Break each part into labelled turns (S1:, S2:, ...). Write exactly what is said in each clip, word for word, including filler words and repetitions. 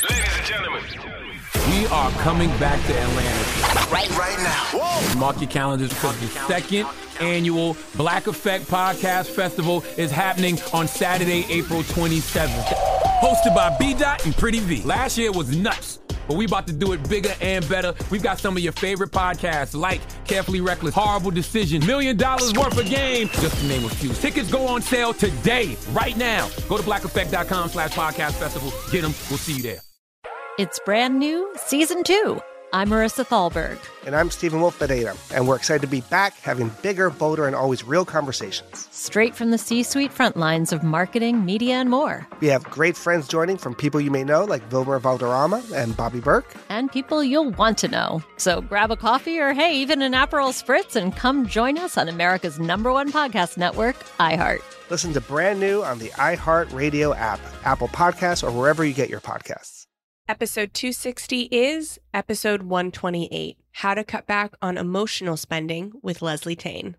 S1: Ladies and gentlemen,
S2: we are coming back to Atlanta.
S1: Right, right now. Whoa.
S2: Mark your calendars because the second annual Black Effect Podcast Festival is happening on Saturday, April twenty-seventh. Hosted by B-Dot and Pretty V. Last year was nuts, but we about to do it bigger and better. We've got some of your favorite podcasts like Carefully Reckless, Horrible Decision, Million Dollars Worth of Game, just to name a few. Tickets go on sale today, right now. Go to blackeffect.com slash podcast festival. Get them. We'll see you there.
S3: It's brand new, season two. I'm Marissa Thalberg.
S4: And I'm Stephen Wolf-Bedeta, and we're excited to be back having bigger, bolder, and always real conversations.
S3: Straight from the C-suite front lines of marketing, media, and more.
S4: We have great friends joining from people you may know, like Vilmer Valderrama and Bobby Burke.
S3: And people you'll want to know. So grab a coffee or, hey, even an Aperol Spritz and come join us on America's number one podcast network, iHeart.
S4: Listen to Brand New on the iHeartRadio app, Apple Podcasts, or wherever you get your podcasts.
S5: Episode two sixty is episode one twenty-eight, How to Cut Back on Emotional Spending with Leslie Tane.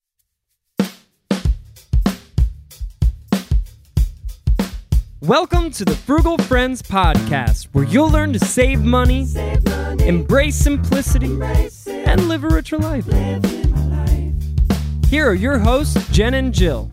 S6: Welcome to the Frugal Friends Podcast, where you'll learn to save money, save money embrace simplicity, embrace and live a richer life. life. Here are your hosts, Jen and Jill.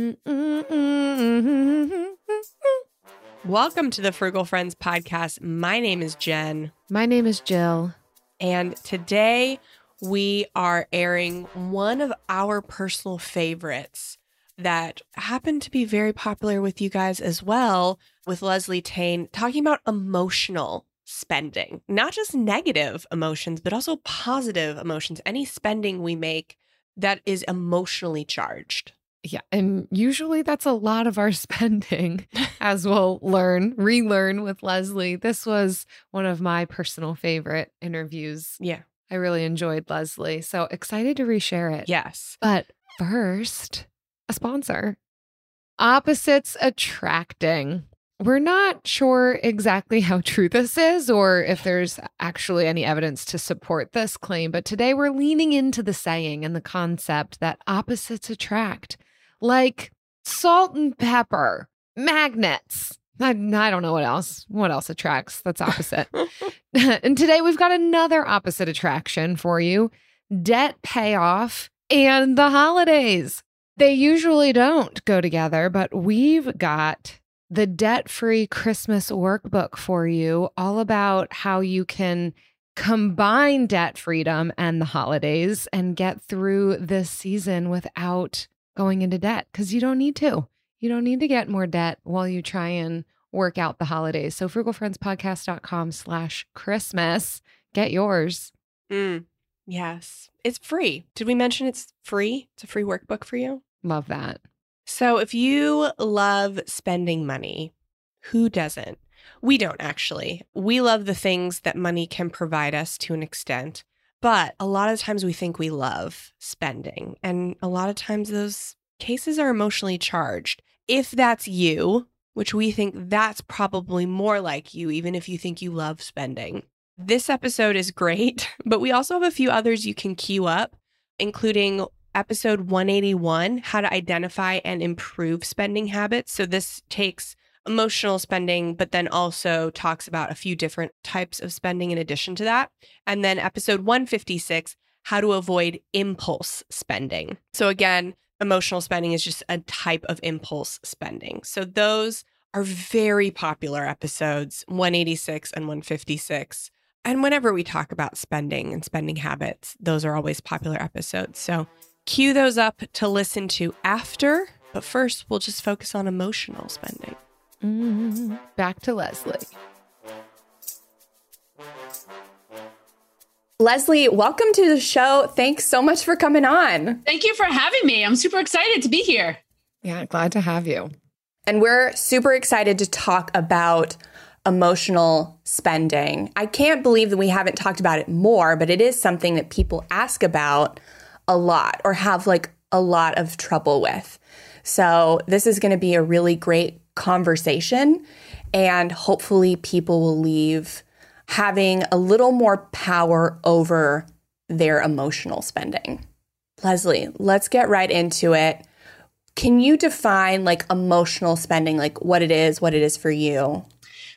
S5: Welcome to the Frugal Friends Podcast. My name is Jen.
S7: My name is Jill.
S5: And today we are airing one of our personal favorites that happened to be very popular with you guys as well, with Leslie Tane, talking about emotional spending. Not just negative emotions, but also positive emotions. Any spending we make that is emotionally charged.
S7: Yeah, and usually that's a lot of our spending, as we'll learn, relearn with Leslie. This was one of my personal favorite interviews.
S5: Yeah.
S7: I really enjoyed Leslie, so excited to reshare it.
S5: Yes.
S7: But first, a sponsor. Opposites Attracting. We're not sure exactly how true this is or if there's actually any evidence to support this claim, but today we're leaning into the saying and the concept that opposites attract. Like salt and pepper, magnets. I, I don't know what else. What else attracts? That's opposite. And today we've got another opposite attraction for you. Debt payoff and the holidays. They usually don't go together, but we've got the debt-free Christmas workbook for you, all about how you can combine debt freedom and the holidays and get through this season without going into debt, because you don't need to. You don't need to get more debt while you try and work out the holidays. So frugalfriendspodcast.com slash Christmas. Get yours.
S5: Mm, yes. It's free. Did we mention it's free? It's a free workbook for you.
S7: Love that.
S5: So if you love spending money, who doesn't? We don't actually. We love the things that money can provide us to an extent. But a lot of times we think we love spending. And a lot of times those cases are emotionally charged. If that's you, which we think that's probably more like you, even if you think you love spending. This episode is great, but we also have a few others you can queue up, including episode one eighty-one, How to Identify and Improve Spending Habits. So this takes emotional spending, but then also talks about a few different types of spending in addition to that. And then episode one fifty-six, How to Avoid Impulse Spending. So again, emotional spending is just a type of impulse spending. So those are very popular episodes, one eighty-six and one fifty-six. And whenever we talk about spending and spending habits, those are always popular episodes. So cue those up to listen to after. But first, we'll just focus on emotional spending.
S7: Mm, back to Leslie.
S8: Leslie, welcome to the show. Thanks so much for coming on.
S9: Thank you for having me. I'm super excited to be here.
S7: Yeah, glad to have you.
S8: And we're super excited to talk about emotional spending. I can't believe that we haven't talked about it more, but it is something that people ask about a lot or have like a lot of trouble with. So this is going to be a really great conversation, and hopefully people will leave having a little more power over their emotional spending. Leslie, let's get right into it. Can you define like emotional spending, like what it is, what it is for you?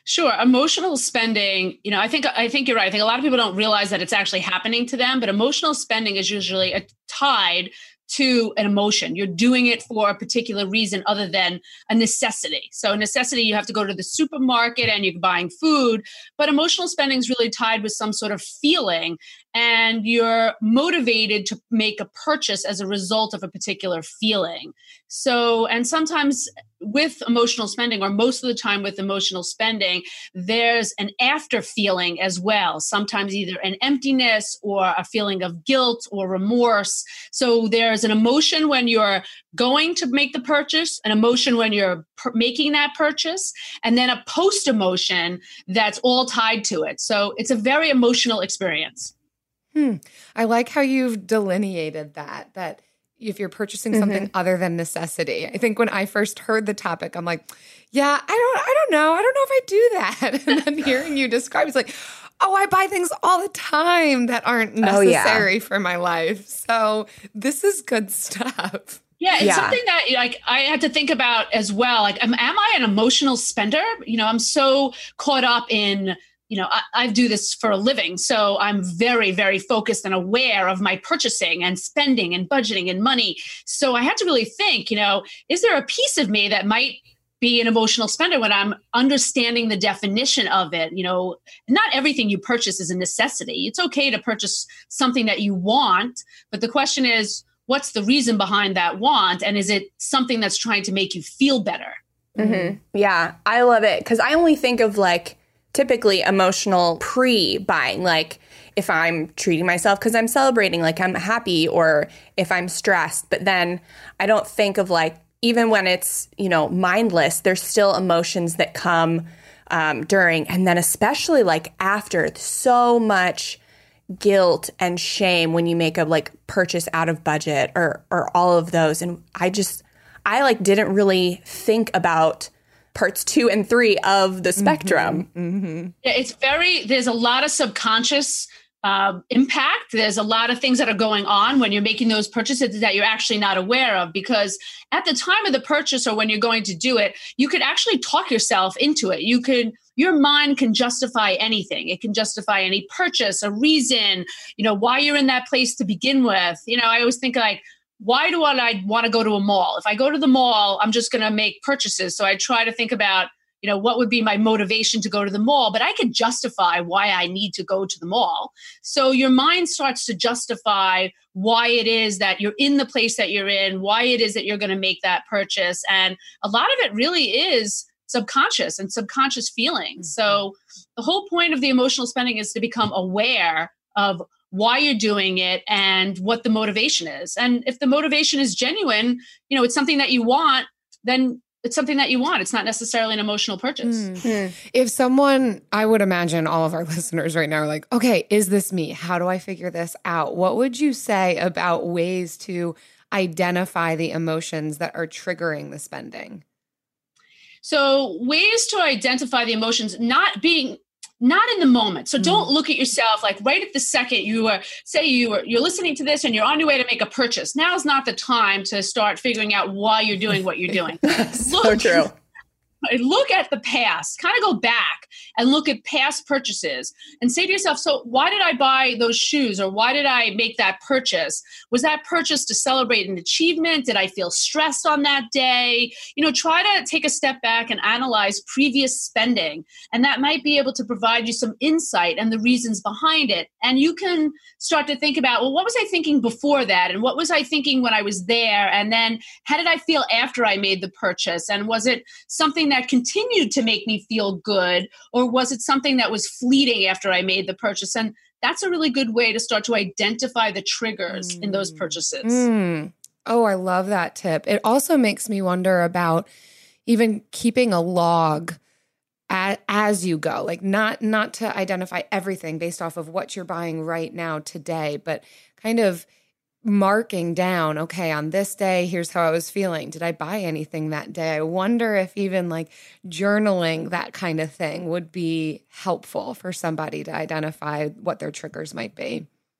S9: Sure. Emotional spending, you know, I think I think you're right. I think a lot of people don't realize that it's actually happening to them, but emotional spending is usually a, tied to an emotion. You're doing it for a particular reason other than a necessity. So necessity, you have to go to the supermarket and you're buying food, but emotional spending is really tied with some sort of feeling, and you're motivated to make a purchase as a result of a particular feeling. So, and sometimes with emotional spending, or most of the time with emotional spending, there's an after feeling as well. Sometimes either an emptiness or a feeling of guilt or remorse. So there's an emotion when you're going to make the purchase, an emotion when you're per- making that purchase, and then a post emotion that's all tied to it. So it's a very emotional experience.
S7: Hmm. I like how you've delineated that, that if you're purchasing something mm-hmm. other than necessity. I think when I first heard the topic, I'm like, yeah, I don't, I don't know. I don't know if I do that. And then hearing you describe, it's like, oh, I buy things all the time that aren't necessary oh, yeah. for my life. So this is good stuff.
S9: Yeah, it's yeah. something that like I had to think about as well. Like, am, am I an emotional spender? You know, I'm so caught up in, you know, I, I do this for a living. So I'm very, very focused and aware of my purchasing and spending and budgeting and money. So I had to really think, you know, is there a piece of me that might be an emotional spender when I'm understanding the definition of it? You know, not everything you purchase is a necessity. It's okay to purchase something that you want, but the question is, what's the reason behind that want? And is it something that's trying to make you feel better?
S8: Mm-hmm. Yeah, I love it. Because I only think of like typically emotional pre-buying, like if I'm treating myself because I'm celebrating, like I'm happy, or if I'm stressed. But then I don't think of like, even when it's, you know, mindless, there's still emotions that come um, during, and then especially like after. So much guilt and shame when you make a like purchase out of budget, or or all of those. And I just, I like didn't really think about parts two and three of the spectrum.
S9: Mm-hmm. Mm-hmm. Yeah, it's very, there's a lot of subconscious uh, impact. There's a lot of things that are going on when you're making those purchases that you're actually not aware of, because at the time of the purchase or when you're going to do it, you could actually talk yourself into it. You could, your mind can justify anything. It can justify any purchase, a reason, you know, why you're in that place to begin with. You know, I always think like, why do I want to go to a mall? If I go to the mall, I'm just going to make purchases. So I try to think about, you know, what would be my motivation to go to the mall, but I could justify why I need to go to the mall. So your mind starts to justify why it is that you're in the place that you're in, why it is that you're going to make that purchase. And a lot of it really is subconscious and subconscious feelings. Mm-hmm. So the whole point of the emotional spending is to become aware of why you're doing it and what the motivation is. And if the motivation is genuine, you know, it's something that you want, then it's something that you want. It's not necessarily an emotional purchase.
S7: Mm-hmm. If someone, I would imagine all of our listeners right now are like, okay, is this me? How do I figure this out? What would you say about ways to identify the emotions that are triggering the spending?
S9: So ways to identify the emotions, not being not in the moment. So don't look at yourself like right at the second you were, say you were, you're listening to this and you're on your way to make a purchase. Now's not the time to start figuring out why you're doing what you're doing.
S8: So
S9: look,
S8: true.
S9: Look at the past, kind of go back and look at past purchases and say to yourself, so why did I buy those shoes, or why did I make that purchase? Was that purchase to celebrate an achievement? Did I feel stressed on that day? You know, try to take a step back and analyze previous spending, and that might be able to provide you some insight and the reasons behind it. And you can start to think about, well, what was I thinking before that? And what was I thinking when I was there? And then how did I feel after I made the purchase? And was it something that continued to make me feel good, or was it something that was fleeting after I made the purchase? And that's a really good way to start to identify the triggers mm. in those purchases.
S7: Mm. Oh, I love that tip. It also makes me wonder about even keeping a log as, as you go, like not not to identify everything based off of what you're buying right now today, but kind of marking down, okay, on this day, here's how I was feeling. Did I buy anything that day? I wonder if even like journaling, that kind of thing, would be helpful for somebody to identify what their triggers might be.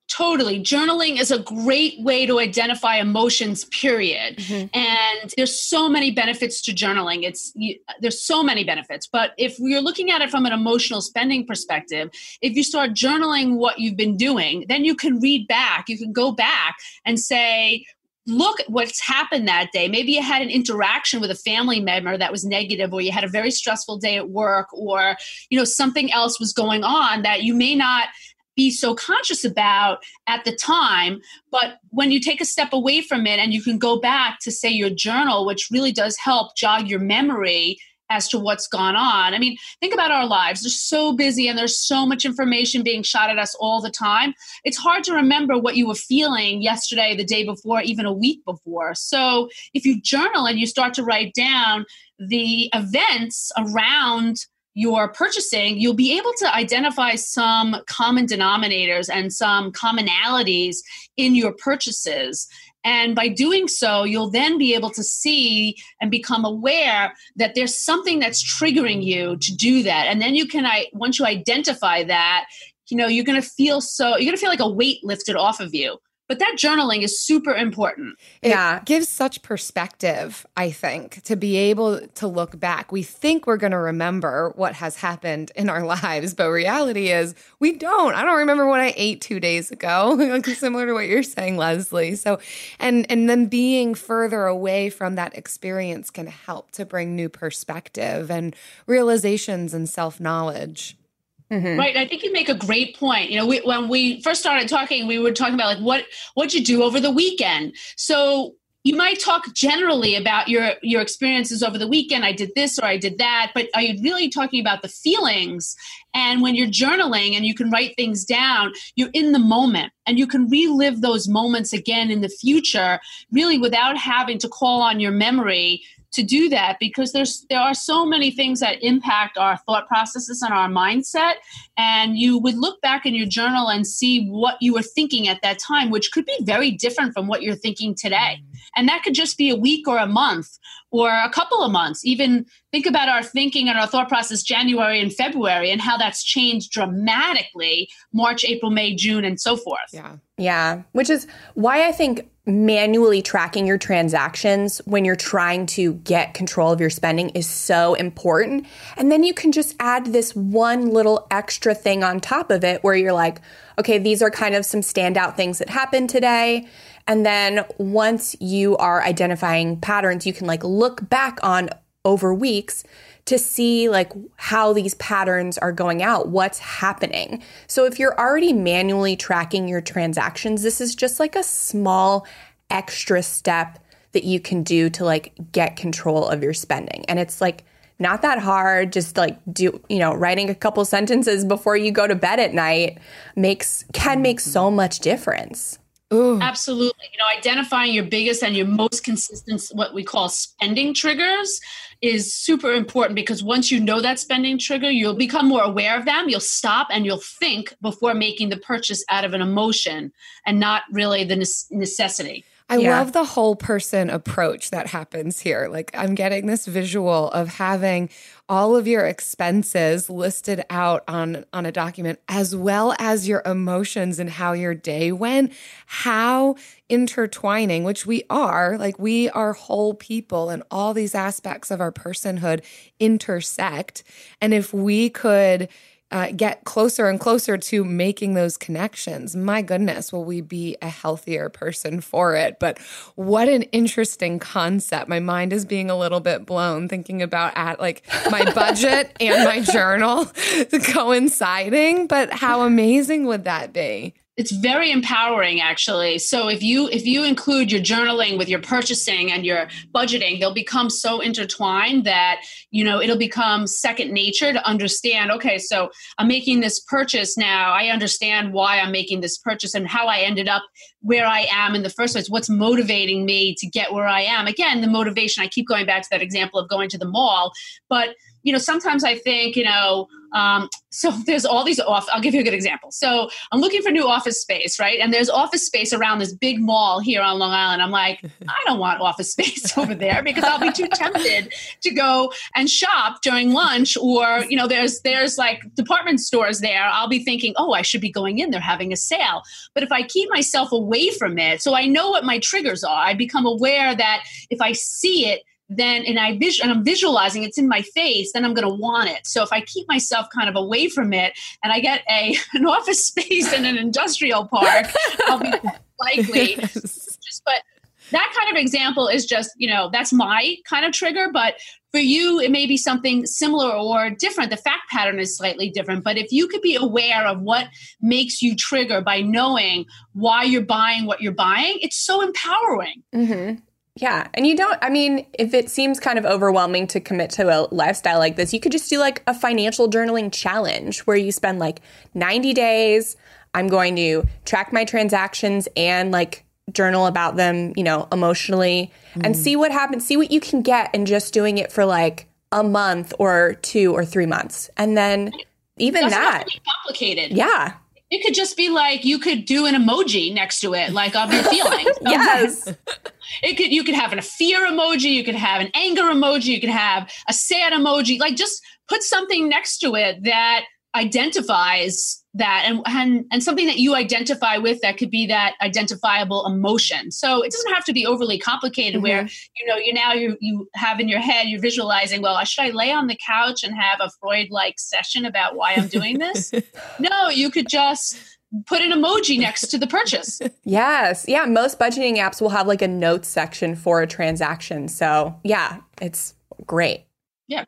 S9: Totally. Journaling is a great way to identify emotions, period. Mm-hmm. And there's so many benefits to journaling. It's you, there's so many benefits. But if you're looking at it from an emotional spending perspective, if you start journaling what you've been doing, then you can read back. You can go back and say, look at what's happened that day. Maybe you had an interaction with a family member that was negative, or you had a very stressful day at work, or, you know, something else was going on that you may not be so conscious about at the time. But when you take a step away from it and you can go back to, say, your journal, which really does help jog your memory as to what's gone on. I mean, think about our lives. They're so busy and there's so much information being shot at us all the time. It's hard to remember what you were feeling yesterday, the day before, even a week before. So if you journal and you start to write down the events around your purchasing, you'll be able to identify some common denominators and some commonalities in your purchases. And by doing so, you'll then be able to see and become aware that there's something that's triggering you to do that. And then you can, I once you identify that, you know, you're going to feel so, you're going to feel like a weight lifted off of you. But that journaling is super important.
S7: It
S8: yeah.
S7: gives such perspective, I think, to be able to look back. We think we're going to remember what has happened in our lives, but reality is we don't. I don't remember what I ate two days ago, similar to what you're saying, Leslie. So, and and then being further away from that experience can help to bring new perspective and realizations and self-knowledge.
S9: Mm-hmm. Right. I think you make a great point. You know, we, when we first started talking, we were talking about like what what'd you do over the weekend? So you might talk generally about your your experiences over the weekend. I did this or I did that. But are you really talking about the feelings? And when you're journaling and you can write things down, you're in the moment and you can relive those moments again in the future, really without having to call on your memory to do that, because there's there are so many things that impact our thought processes and our mindset. And you would look back in your journal and see what you were thinking at that time, which could be very different from what you're thinking today. And that could just be a week or a month or a couple of months. Even think about our thinking and our thought process January and February and how that's changed dramatically March, April, May, June, and so forth.
S7: Yeah.
S8: Yeah. Which is why I think manually tracking your transactions when you're trying to get control of your spending is so important. And then you can just add this one little extra thing on top of it where you're like, okay, these are kind of some standout things that happened today. And then once you are identifying patterns, you can like look back on over weeks to see like how these patterns are going out, what's happening. So if you're already manually tracking your transactions, this is just like a small extra step that you can do to like get control of your spending. And it's like not that hard. Just like do, you know, writing a couple sentences before you go to bed at night makes can make so much difference.
S9: Ooh. Absolutely. You know, identifying your biggest and your most consistent, what we call spending triggers, is super important, because once you know that spending trigger, you'll become more aware of them. You'll stop and you'll think before making the purchase out of an emotion and not really the necessity.
S7: I
S8: Yeah.
S7: love the whole person approach that happens here. Like I'm getting this visual of having all of your expenses listed out on, on a document, as well as your emotions and how your day went, how intertwining, which we are, like we are whole people and all these aspects of our personhood intersect. And if we could Uh, get closer and closer to making those connections, my goodness, will we be a healthier person for it? But what an interesting concept. My mind is being a little bit blown thinking about at like my budget and my journal coinciding. But how amazing would that be?
S9: It's very empowering, actually. So if you if you include your journaling with your purchasing and your budgeting, they'll become so intertwined that, you know, it'll become second nature to understand, okay, so I'm making this purchase now. I understand why I'm making this purchase and how I ended up where I am in the first place. What's motivating me to get where I am? Again, the motivation, I keep going back to that example of going to the mall. But, you know, sometimes I think, you know, Um, so there's all these off, I'll give you a good example. So I'm looking for new office space, right? And there's office space around this big mall here on Long Island. I'm like, I don't want office space over there because I'll be too tempted to go and shop during lunch, or, you know, there's, there's like department stores there. I'll be thinking, oh, I should be going in, they're having a sale. But if I keep myself away from it, so I know what my triggers are, I become aware that if I see it, then and I vis- and I'm visualizing it's in my face, then I'm going to want it. So if I keep myself kind of away from it and I get a an office space in an industrial park, I'll be likely.
S5: Yes.
S9: Just, but that kind of example is just, you know, that's my kind of trigger. But for you, it may be something similar or different. The fact pattern is slightly different. But if you could be aware of what makes you trigger by knowing why you're buying what you're buying, it's so empowering.
S8: Mm-hmm. Yeah. And you don't, I mean, if it seems kind of overwhelming to commit to a lifestyle like this, you could just do like a financial journaling challenge where you spend like ninety days. I'm going to track my transactions and like journal about them, you know, emotionally mm. and see what happens, see what you can get in just doing it for like a month or two or three months. And then even
S9: Doesn't
S8: that.
S9: have to be complicated.
S8: Yeah.
S9: It could just be like, you could do an emoji next to it, like of your feelings.
S8: Yes.
S9: It could, you could have a fear emoji, you could have an anger emoji, you could have a sad emoji, like just put something next to it that identifies that and, and, and something that you identify with that could be that identifiable emotion. So it doesn't have to be overly complicated mm-hmm. where, you know, you now you you have in your head, you're visualizing, well, should I lay on the couch and have a Freud-like session about why I'm doing this? No, you could just put an emoji next to the purchase.
S8: Yes. Yeah. Most budgeting apps will have like a notes section for a transaction. So yeah, it's great.
S9: Yeah.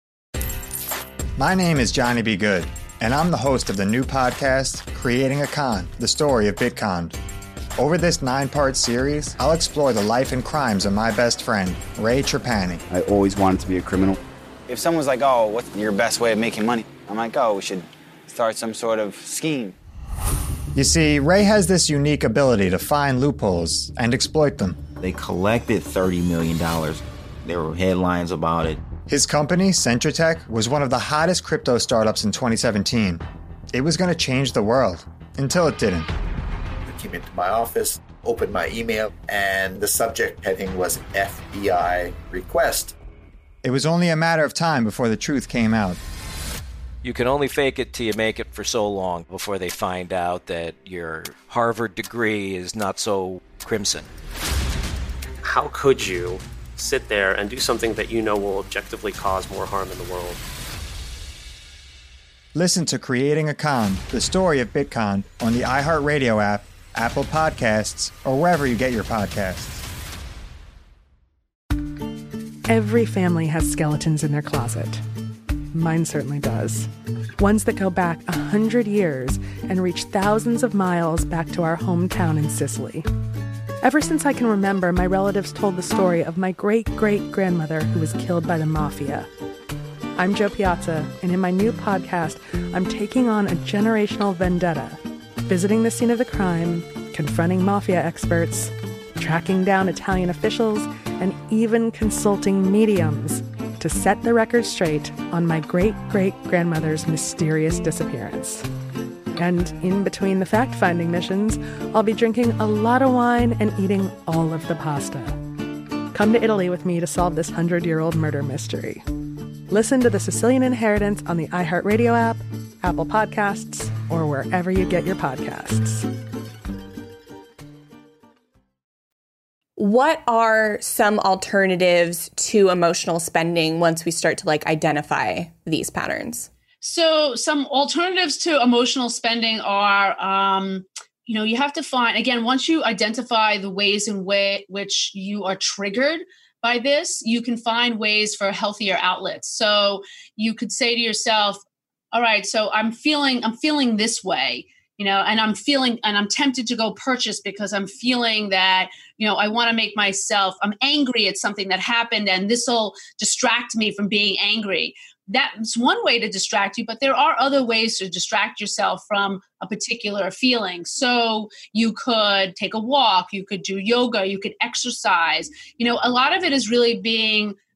S10: My name is Johnny B. Good, and I'm the host of the new podcast, Creating a Con, the story of Bitcon. Over this nine-part series, I'll explore the life and crimes of my best friend, Ray Trapani.
S11: I always wanted to be a criminal. If someone's like, oh, what's your best way of making money? I'm like, oh, we should start some sort of scheme.
S10: You see, Ray has this unique ability to find loopholes and exploit them.
S12: They collected thirty million dollars. There were headlines about it.
S10: His company, Centratech, was one of the hottest crypto startups in twenty seventeen. It was going to change the world, until it didn't.
S13: I came into my office, opened my email, and the subject heading was F B I request.
S10: It was only a matter of time before the truth came out.
S14: You can only fake it till you make it for so long before they find out that your Harvard degree is not so crimson.
S15: How could you sit there and do something that you know will objectively cause more harm in the world?
S10: Listen to Creating a Con, the story of Bitcon, on the iHeartRadio app, Apple Podcasts, or wherever you get your podcasts.
S16: Every family has skeletons in their closet. Mine certainly does. Ones that go back a hundred years and reach thousands of miles back to our hometown in Sicily. Ever since I can remember, my relatives told the story of my great-great-grandmother who was killed by the mafia. I'm Jo Piazza, and in my new podcast, I'm taking on a generational vendetta, visiting the scene of the crime, confronting mafia experts, tracking down Italian officials, and even consulting mediums to set the record straight on my great-great-grandmother's mysterious disappearance. And in between the fact-finding missions, I'll be drinking a lot of wine and eating all of the pasta. Come to Italy with me to solve this hundred-year-old murder mystery. Listen to The Sicilian Inheritance on the iHeartRadio app, Apple Podcasts, or wherever you get your podcasts.
S8: What are some alternatives to emotional spending once we start to like identify these patterns?
S9: So some alternatives to emotional spending are, um, you know, you have to find, again, once you identify the ways in way, which you are triggered by this, you can find ways for healthier outlets. So you could say to yourself, all right, so I'm feeling, I'm feeling this way. You know, and I'm feeling, and I'm tempted to go purchase because I'm feeling that, you know, I want to make myself, I'm angry at something that happened and this will distract me from being angry. That's one way to distract you, but there are other ways to distract yourself from a particular feeling. So you could take a walk, you could do yoga, you could exercise. You know, a lot of it is really being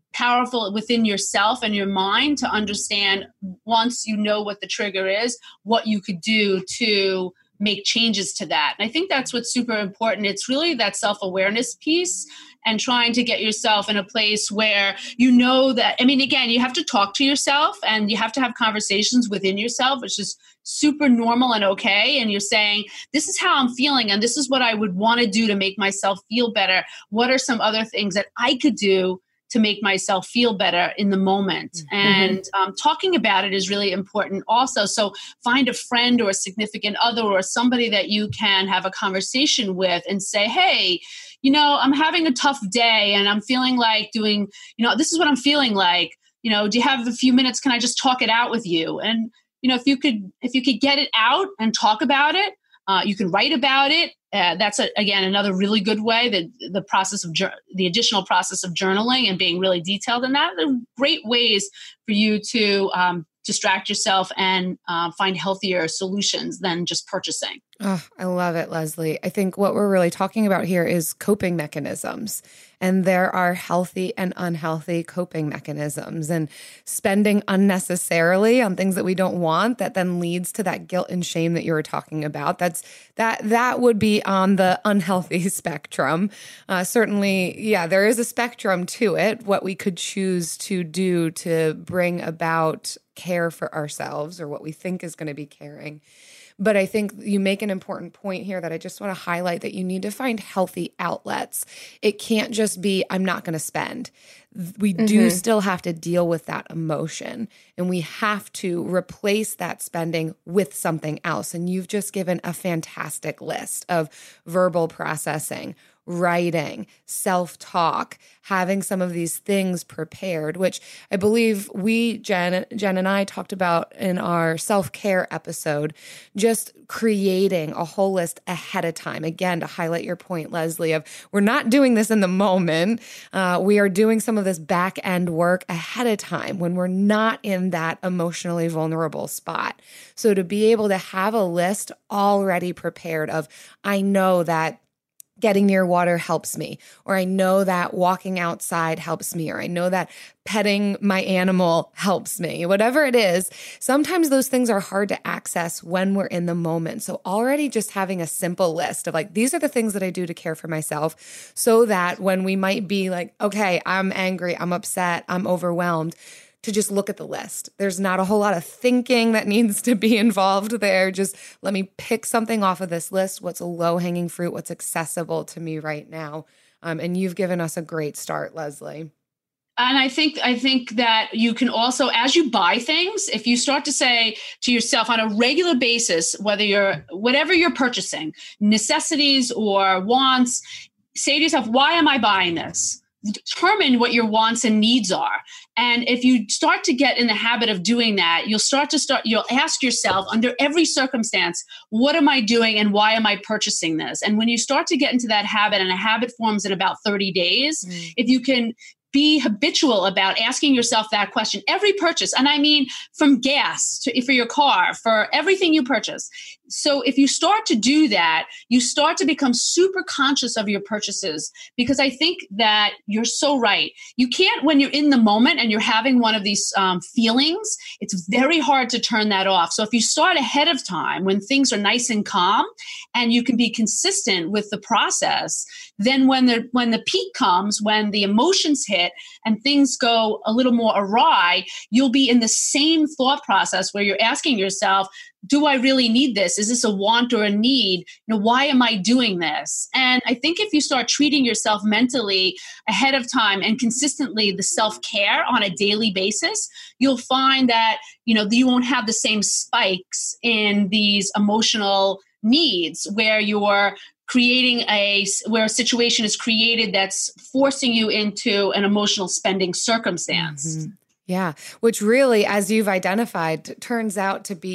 S9: powerful within yourself and your mind to understand, once you know what the trigger is, what you could do to make changes to that. And I think that's what's super important. It's really that self-awareness piece and trying to get yourself in a place where you know that, I mean, again, you have to talk to yourself and you have to have conversations within yourself, which is super normal and okay. And you're saying, this is how I'm feeling and this is what I would want to do to make myself feel better. What are some other things that I could do to make myself feel better in the moment? Mm-hmm. And um, talking about it is really important also. So find a friend or a significant other or somebody that you can have a conversation with and say, hey, you know, I'm having a tough day and I'm feeling like doing, you know, this is what I'm feeling like. You know, do you have a few minutes? Can I just talk it out with you? And, you know, if you could, if you could get it out and talk about it, uh, you can write about it. Uh, that's, a, again, another really good way, that the process of, the additional process of journaling and being really detailed in that. They're great ways for you to um, distract yourself and uh, find healthier solutions than just purchasing.
S7: Oh, I love it, Leslie. I think what we're really talking about here is coping mechanisms. And there are healthy and unhealthy coping mechanisms, and spending unnecessarily on things that we don't want that then leads to that guilt and shame that you were talking about. That's that that would be on the unhealthy spectrum. Uh, certainly, yeah, there is a spectrum to it, what we could choose to do to bring about care for ourselves or what we think is going to be caring. But I think you make an important point here that I just want to highlight, that you need to find healthy outlets. It can't just be, I'm not going to spend. We mm-hmm. do still have to deal with that emotion, and we have to replace that spending with something else. And you've just given a fantastic list of verbal processing, writing, self-talk, having some of these things prepared, which I believe we, Jen, Jen and I talked about in our self-care episode, just creating a whole list ahead of time. Again, to highlight your point, Leslie, of we're not doing this in the moment. Uh, we are doing some of this back end work ahead of time when we're not in that emotionally vulnerable spot. So to be able to have a list already prepared of, I know that getting near water helps me, or I know that walking outside helps me, or I know that petting my animal helps me, whatever it is. Sometimes those things are hard to access when we're in the moment. So already just having a simple list of like, these are the things that I do to care for myself, so that when we might be like, okay, I'm angry, I'm upset, I'm overwhelmed, to just look at the list. There's not a whole lot of thinking that needs to be involved there. Just let me pick something off of this list. What's a low-hanging fruit? What's accessible to me right now? Um, and you've given us a great start, Leslie.
S9: And I think I think that you can also, as you buy things, if you start to say to yourself on a regular basis, whether you're whatever you're purchasing, necessities or wants, say to yourself, why am I buying this? Determine what your wants and needs are. And if you start to get in the habit of doing that, you'll start to start, you'll ask yourself under every circumstance, what am I doing and why am I purchasing this? And when you start to get into that habit, and a habit forms in about thirty days, mm. if you can be habitual about asking yourself that question, every purchase, and I mean from gas to for your car, for everything you purchase. So if you start to do that, you start to become super conscious of your purchases, because I think that you're so right. You can't, when you're in the moment and you're having one of these um, feelings, it's very hard to turn that off. So if you start ahead of time when things are nice and calm and you can be consistent with the process, then when the when the peak comes, when the emotions hit and things go a little more awry, you'll be in the same thought process where you're asking yourself, do I really need this? Is this a want or a need? You know, why am I doing this? And I think if you start treating yourself mentally ahead of time and consistently the self-care on a daily basis, you'll find that, you know, you won't have the same spikes in these emotional needs where you're creating a, where a situation is created that's forcing you into an emotional spending circumstance.
S7: Mm-hmm. Yeah, which really, as you've identified, turns out to be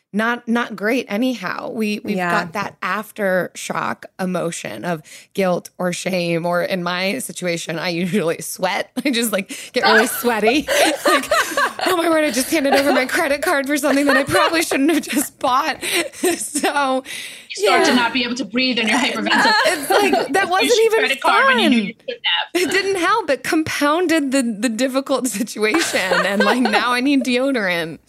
S7: not not great anyhow. We we've
S8: Yeah.
S7: got that aftershock emotion of guilt or shame, or in my situation, I usually sweat. I just like get really sweaty. Like, oh my word, I just handed over my credit card for something that I probably shouldn't have just bought. So
S9: You start
S7: yeah.
S9: to not be able to breathe and you're hyperventilating.
S7: It's like that wasn't
S9: Use your
S7: even
S9: credit card when you
S7: fun.
S9: knew you couldn't have.
S7: It didn't help. It compounded the the difficult situation, and like now I need deodorant.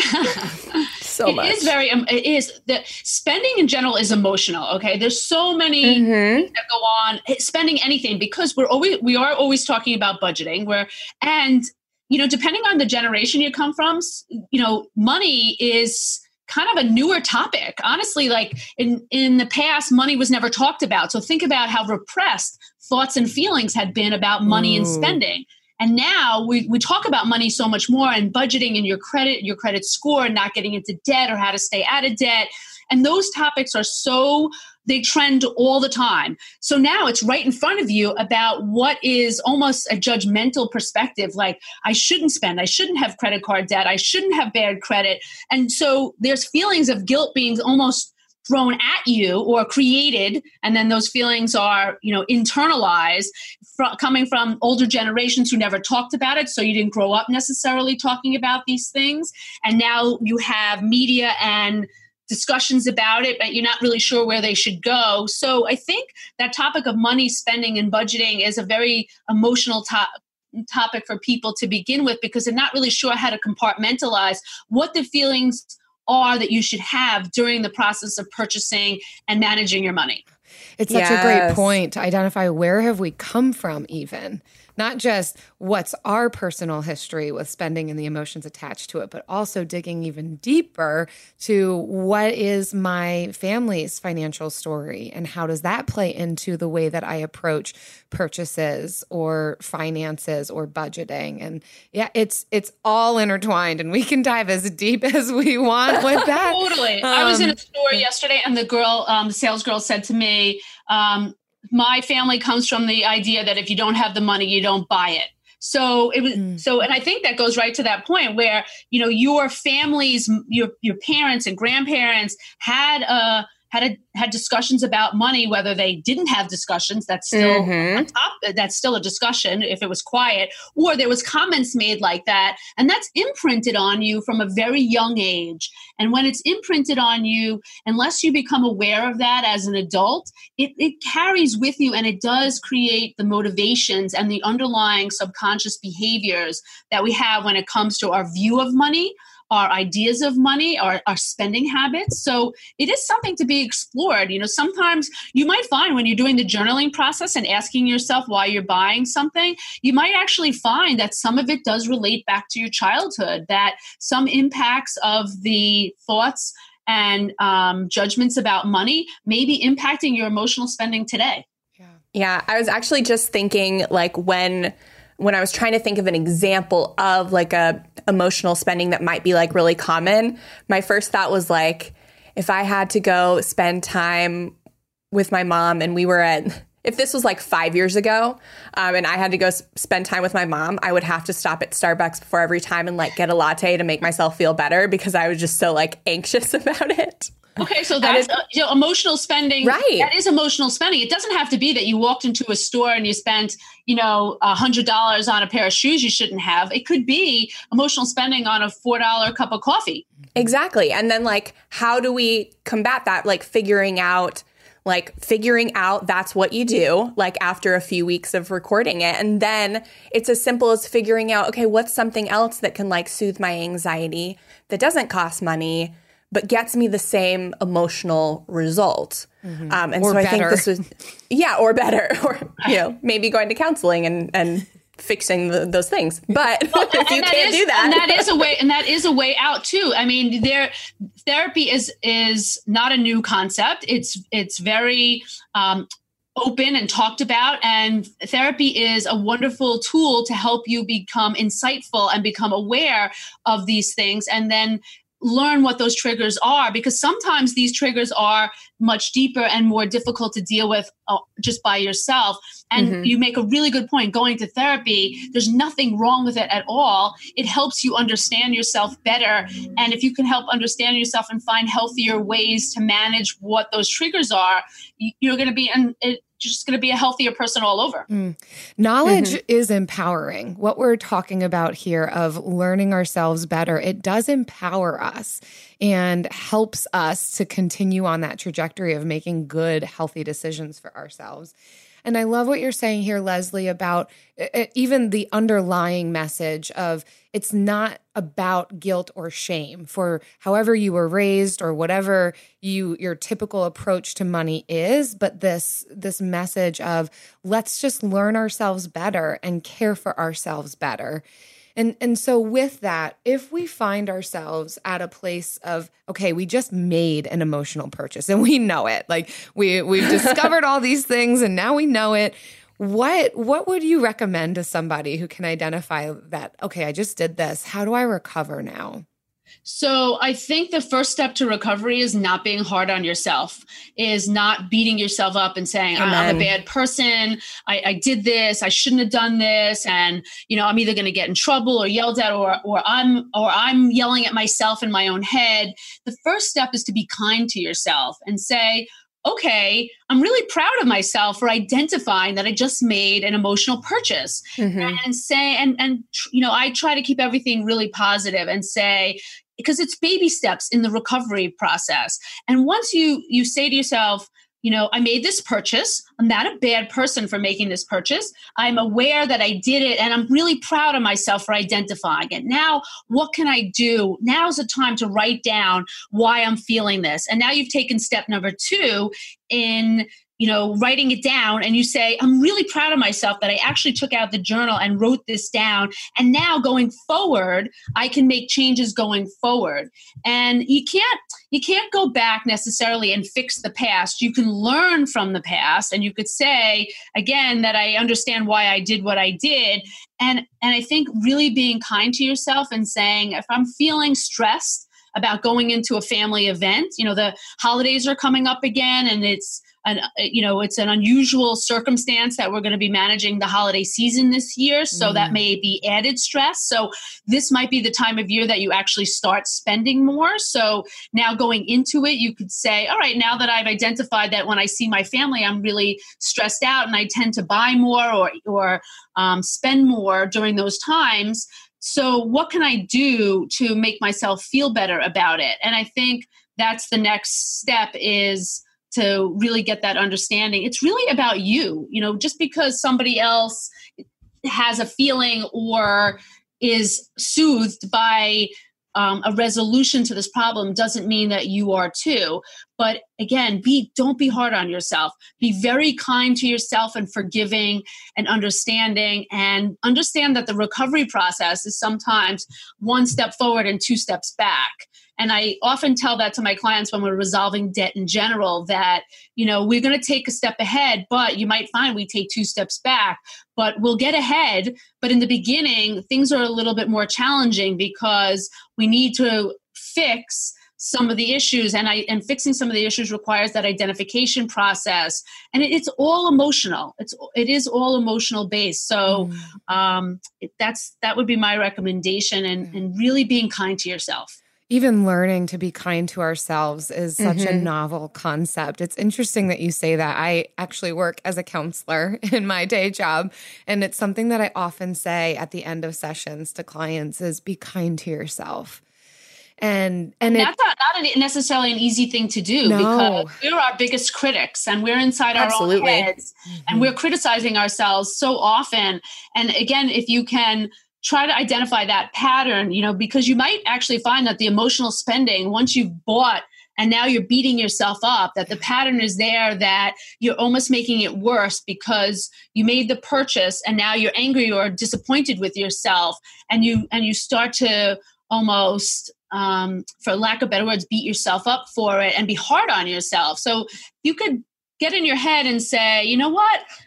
S8: So
S9: It
S8: much.
S9: is very, um, it is, the spending in general is emotional. Okay. There's so many
S8: Mm-hmm.
S9: things that go on, eh, spending anything, because we're always, we are always talking about budgeting where, and, you know, depending on the generation you come from, s- you know, money is kind of a newer topic. Honestly, like in, in the past, money was never talked about. So think about how repressed thoughts and feelings had been about money and
S7: Ooh.
S9: spending. And now we, we talk about money so much more, and budgeting and your credit, your credit score, and not getting into debt or how to stay out of debt. And those topics are so, they trend all the time. So now it's right in front of you about what is almost a judgmental perspective. Like, I shouldn't spend, I shouldn't have credit card debt, I shouldn't have bad credit. And so there's feelings of guilt being almost thrown at you or created, and then those feelings are, you know, internalized fr- coming from older generations who never talked about it, so you didn't grow up necessarily talking about these things, and now you have media and discussions about it, but you're not really sure where they should go. So I think that topic of money, spending, and budgeting is a very emotional topic topic for people to begin with, because they're not really sure how to compartmentalize what the feelings are that you should have during the process of purchasing and managing your money.
S7: It's such a great
S8: Yes.
S7: point to identify where have we come from, even not just what's our personal history with spending and the emotions attached to it, but also digging even deeper to what is my family's financial story and how does that play into the way that I approach purchases or finances or budgeting. And yeah, it's it's all intertwined, and we can dive as deep as we want with that.
S9: Totally. I was in
S7: Um,
S9: a store yesterday, and the girl, um, the sales girl said to me, um, my family comes from the idea that if you don't have the money, you don't buy it. So it was so, and I think that goes right to that point where, you know, your families, your your parents and grandparents had a had a, had discussions about money, whether they didn't have discussions. That's still
S8: Mhm.
S9: on top. That's still a discussion if it was quiet, or there was comments made like that, and that's imprinted on you from a very young age. And when it's imprinted on you, unless you become aware of that as an adult, it, it carries with you, and it does create the motivations and the underlying subconscious behaviors that we have when it comes to our view of money, our ideas of money, our, our spending habits. So it is something to be explored. You know, sometimes you might find when you're doing the journaling process and asking yourself why you're buying something, you might actually find that some of it does relate back to your childhood, that some impacts of the thoughts and um, judgments about money may be impacting your emotional spending today.
S8: Yeah, I was actually just thinking like when when I was trying to think of an example of like a emotional spending that might be like really common, my first thought was like if I had to go spend time with my mom and we were at if this was like five years ago um, and I had to go s- spend time with my mom, I would have to stop at Starbucks before every time and like get a latte to make myself feel better because I was just so like anxious about it.
S9: Okay, so that's uh, you know, emotional spending.
S8: Right.
S9: That is emotional spending. It doesn't have to be that you walked into a store and you spent, you know, a hundred dollars on a pair of shoes you shouldn't have. It could be emotional spending on a four dollar cup of coffee.
S8: Exactly. And then like, how do we combat that? Like figuring out, like figuring out that's what you do, like after a few weeks of recording it. And then it's as simple as figuring out, okay, what's something else that can like soothe my anxiety that doesn't cost money, but gets me the same emotional result.
S7: Mhm.
S8: Um, and
S7: Or
S8: so I
S7: better.
S8: think this was, yeah, or better, or, you know, maybe going to counseling and, and fixing the, those things. But if you
S9: And
S8: can't
S9: is,
S8: do that.
S9: and that is a way, and that is a way out too. I mean, there, therapy is is not a new concept. It's it's very um, open and talked about, and therapy is a wonderful tool to help you become insightful and become aware of these things, and then learn what those triggers are, because sometimes these triggers are much deeper and more difficult to deal with uh, just by yourself. And
S8: Mm-hmm.
S9: you make a really good point. Going to therapy, there's nothing wrong with it at all. It helps you understand yourself better. And if you can help understand yourself and find healthier ways to manage what those triggers are, you- you're going to be in, it, just going to be a healthier person all over.
S7: Mm. Knowledge
S9: Mhm.
S7: is empowering. What we're talking about here of learning ourselves better, it does empower us and helps us to continue on that trajectory of making good, healthy decisions for ourselves. And I love what you're saying here, Leslie, about uh, even the underlying message of it's not about guilt or shame for however you were raised or whatever you your typical approach to money is, but this this message of let's just learn ourselves better and care for ourselves better. And and so with that, if we find ourselves at a place of, okay, we just made an emotional purchase and we know it, like we, we've discovered all these things and now we know it, what what would you recommend to somebody who can identify that, okay, I just did this, how do I recover now?
S9: So I think the first step to recovery is not being hard on yourself, is not beating yourself up and saying, I'm
S8: Amen.
S9: a bad person. I, I did this. I shouldn't have done this. And, you know, I'm either going to get in trouble or yelled at, or, or I'm, or I'm yelling at myself in my own head. The first step is to be kind to yourself and say, okay, I'm really proud of myself for identifying that I just made an emotional purchase.
S8: Mhm.
S9: And say, and, and, you know, I try to keep everything really positive and say, because it's baby steps in the recovery process. And once you, you say to yourself, you know, I made this purchase. I'm not a bad person for making this purchase. I'm aware that I did it, and I'm really proud of myself for identifying it. Now, what can I do? Now's the time to write down why I'm feeling this. And now you've taken step number two in, you know, writing it down, and you say, I'm really proud of myself that I actually took out the journal and wrote this down. And now going forward, I can make changes going forward. And you can't, you can't go back necessarily and fix the past. You can learn from the past, and you could say, again, that I understand why I did what I did. And, and I think really being kind to yourself and saying, if I'm feeling stressed about going into a family event, you know, the holidays are coming up again, and it's, An, you know, it's an unusual circumstance that we're going to be managing the holiday season this year. So
S8: Mm.
S9: that may be added stress. So this might be the time of year that you actually start spending more. So now going into it, you could say, all right, now that I've identified that when I see my family, I'm really stressed out and I tend to buy more or, or um, spend more during those times. So what can I do to make myself feel better about it? And I think that's the next step, is to really get that understanding. It's really about you, you know, just because somebody else has a feeling or is soothed by um, a resolution to this problem doesn't mean that you are too. But again, be, don't be hard on yourself. Be very kind to yourself and forgiving and understanding, and understand that the recovery process is sometimes one step forward and two steps back. And I often tell that to my clients when we're resolving debt in general, that, you know, we're going to take a step ahead, but you might find we take two steps back, but we'll get ahead. But in the beginning, things are a little bit more challenging because we need to fix some of the issues, and I, and fixing some of the issues requires that identification process. And it, it's all emotional. It's, it is all emotional based. So um, it, that's, that would be my recommendation, and, and really being kind to yourself.
S7: Even learning to be kind to ourselves is such a
S8: Mhm.
S7: novel concept. It's interesting that you say that. I actually work as a counselor in my day job, and it's something that I often say at the end of sessions to clients is be kind to yourself. And and it,
S9: that's not, not a- necessarily an easy thing to do,
S7: No.
S9: because we're our biggest critics, and we're inside our
S8: Absolutely.
S9: own heads, and we're criticizing ourselves so often. And again, if you can try to identify that pattern, you know, because you might actually find that the emotional spending, once you've bought and now you're beating yourself up, that the pattern is there, that you're almost making it worse because you made the purchase and now you're angry or disappointed with yourself, and you and you start to almost, um, for lack of better words, beat yourself up for it and be hard on yourself. So you could get in your head and say, you know what?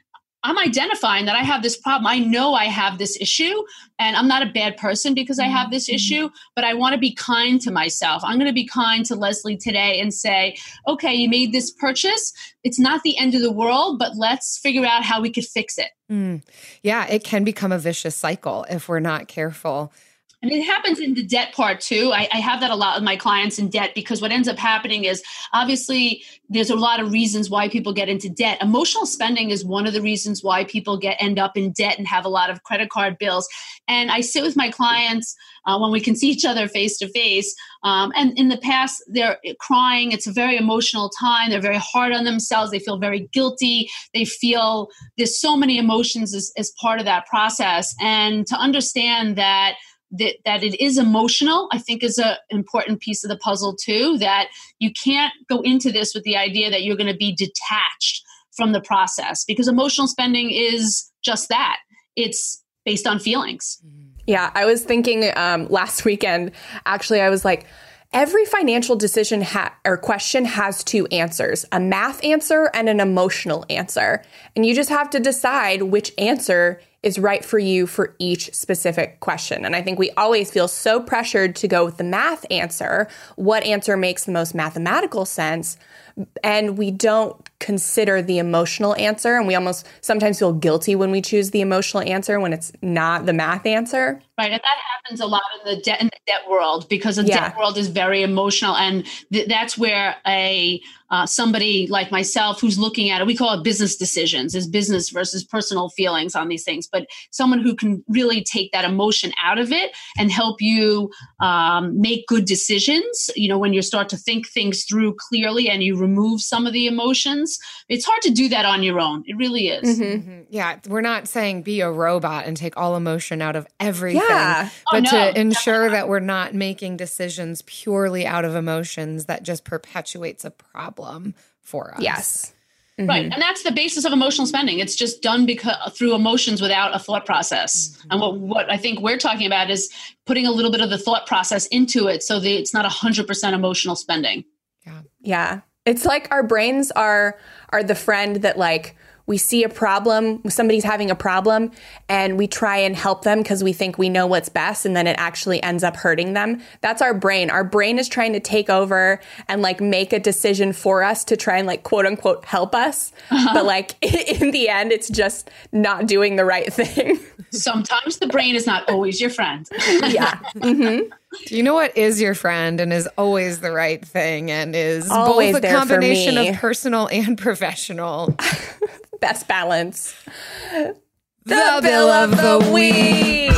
S9: I'm identifying that I have this problem. I know I have this issue, and I'm not a bad person because I have this issue, but I want to be kind to myself. I'm going to be kind to Leslie today and say, okay, you made this purchase. It's not the end of the world, but let's figure out how we could fix it.
S7: Mm. Yeah, it can become a vicious cycle if we're not careful.
S9: And it happens in the debt part too. I, I have that a lot with my clients in debt, because what ends up happening is obviously there's a lot of reasons why people get into debt. Emotional spending is one of the reasons why people get end up in debt and have a lot of credit card bills. And I sit with my clients uh, when we can see each other face to face. Um, and in the past, they're crying. It's a very emotional time. They're very hard on themselves. They feel very guilty. They feel there's so many emotions as, as part of that process. And to understand that That, that it is emotional, I think is an important piece of the puzzle too, that you can't go into this with the idea that you're going to be detached from the process, because emotional spending is just that. It's based on feelings.
S8: Yeah, I was thinking um, last weekend, actually, I was like, every financial decision ha- or question has two answers, a math answer and an emotional answer. And you just have to decide which answer is right for you for each specific question. And I think we always feel so pressured to go with the math answer, what answer makes the most mathematical sense, and we don't consider the emotional answer. And we almost sometimes feel guilty when we choose the emotional answer when it's not the math answer.
S9: Right. And that happens a lot in the debt in the debt world, because the
S8: Yeah.
S9: debt world is very emotional. And th- that's where a uh, somebody like myself who's looking at it, we call it business decisions, is business versus personal feelings on these things. But someone who can really take that emotion out of it and help you um, make good decisions, you know, when you start to think things through clearly and you remove some of the emotions, it's hard to do that on your own. It really is.
S7: Mm-hmm. Yeah, we're not saying be a robot and take all emotion out of everything,
S8: Yeah.
S7: but
S9: Oh, no,
S7: to ensure that we're not making decisions purely out of emotions that just perpetuates a problem for us.
S8: Yes.
S9: Right. And that's the basis of emotional spending. It's just done because through emotions without a thought process. Mm-hmm. And what, what I think we're talking about is putting a little bit of the thought process into it so that it's not one hundred percent emotional spending.
S7: Yeah.
S8: Yeah. It's like our brains are are the friend that, like, we see a problem, somebody's having a problem, and we try and help them because we think we know what's best, and then it actually ends up hurting them. That's our brain. Our brain is trying to take over and, like, make a decision for us to try and, like, quote unquote help us. Uh-huh. But, like, in the end, it's just not doing the right thing.
S9: Sometimes the brain is not always your friend.
S8: Yeah. Mm-hmm.
S7: Do you know what is your friend and is always the right thing and is
S8: Always
S7: both a
S8: there for
S7: combination
S8: me.
S7: of personal and professional?
S8: Best balance.
S7: The, the Bill of the Week.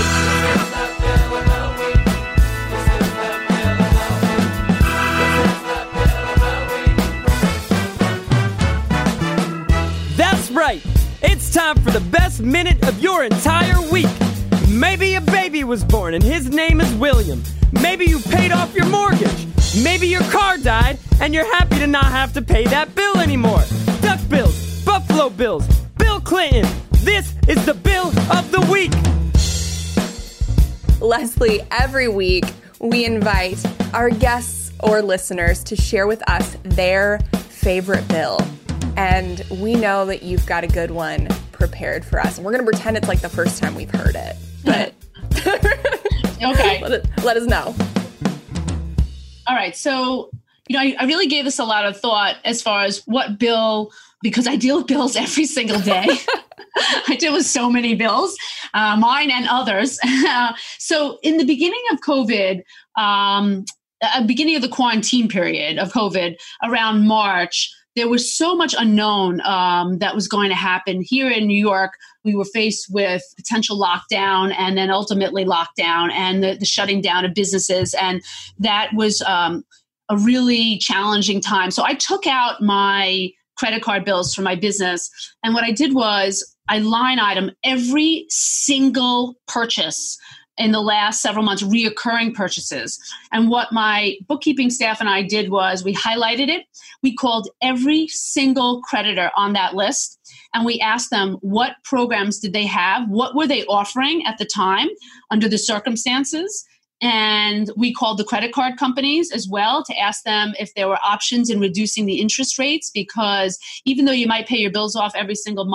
S6: That's right. It's time for the best minute of your entire week. Maybe a baby was born and his name is William. Maybe you paid off your mortgage. Maybe your car died and you're happy to not have to pay that bill anymore. Duck bills, Buffalo Bills, Bill Clinton. This is the Bill of the Week.
S8: Leslie, every week we invite our guests or listeners to share with us their favorite bill. And we know that you've got a good one prepared for us. And we're going to pretend it's like the first time we've heard it. But
S9: okay.
S8: let, it, let us know.
S9: All right. So, you know, I, I really gave this a lot of thought as far as what bill, because I deal with bills every single day. I deal with so many bills, uh, mine and others. So in the beginning of COVID, um, uh, beginning of the quarantine period of COVID, around March, there was so much unknown um, that was going to happen. Here in New York, we were faced with potential lockdown and then ultimately lockdown and the, the shutting down of businesses. And that was um, a really challenging time. So I took out my credit card bills for my business. And what I did was I line item every single purchase in the last several months, reoccurring purchases. And what my bookkeeping staff and I did was we highlighted it. We called every single creditor on that list, and we asked them what programs did they have, what were they offering at the time under the circumstances. And we called the credit card companies as well to ask them if there were options in reducing the interest rates, because even though you might pay your bills off every single month,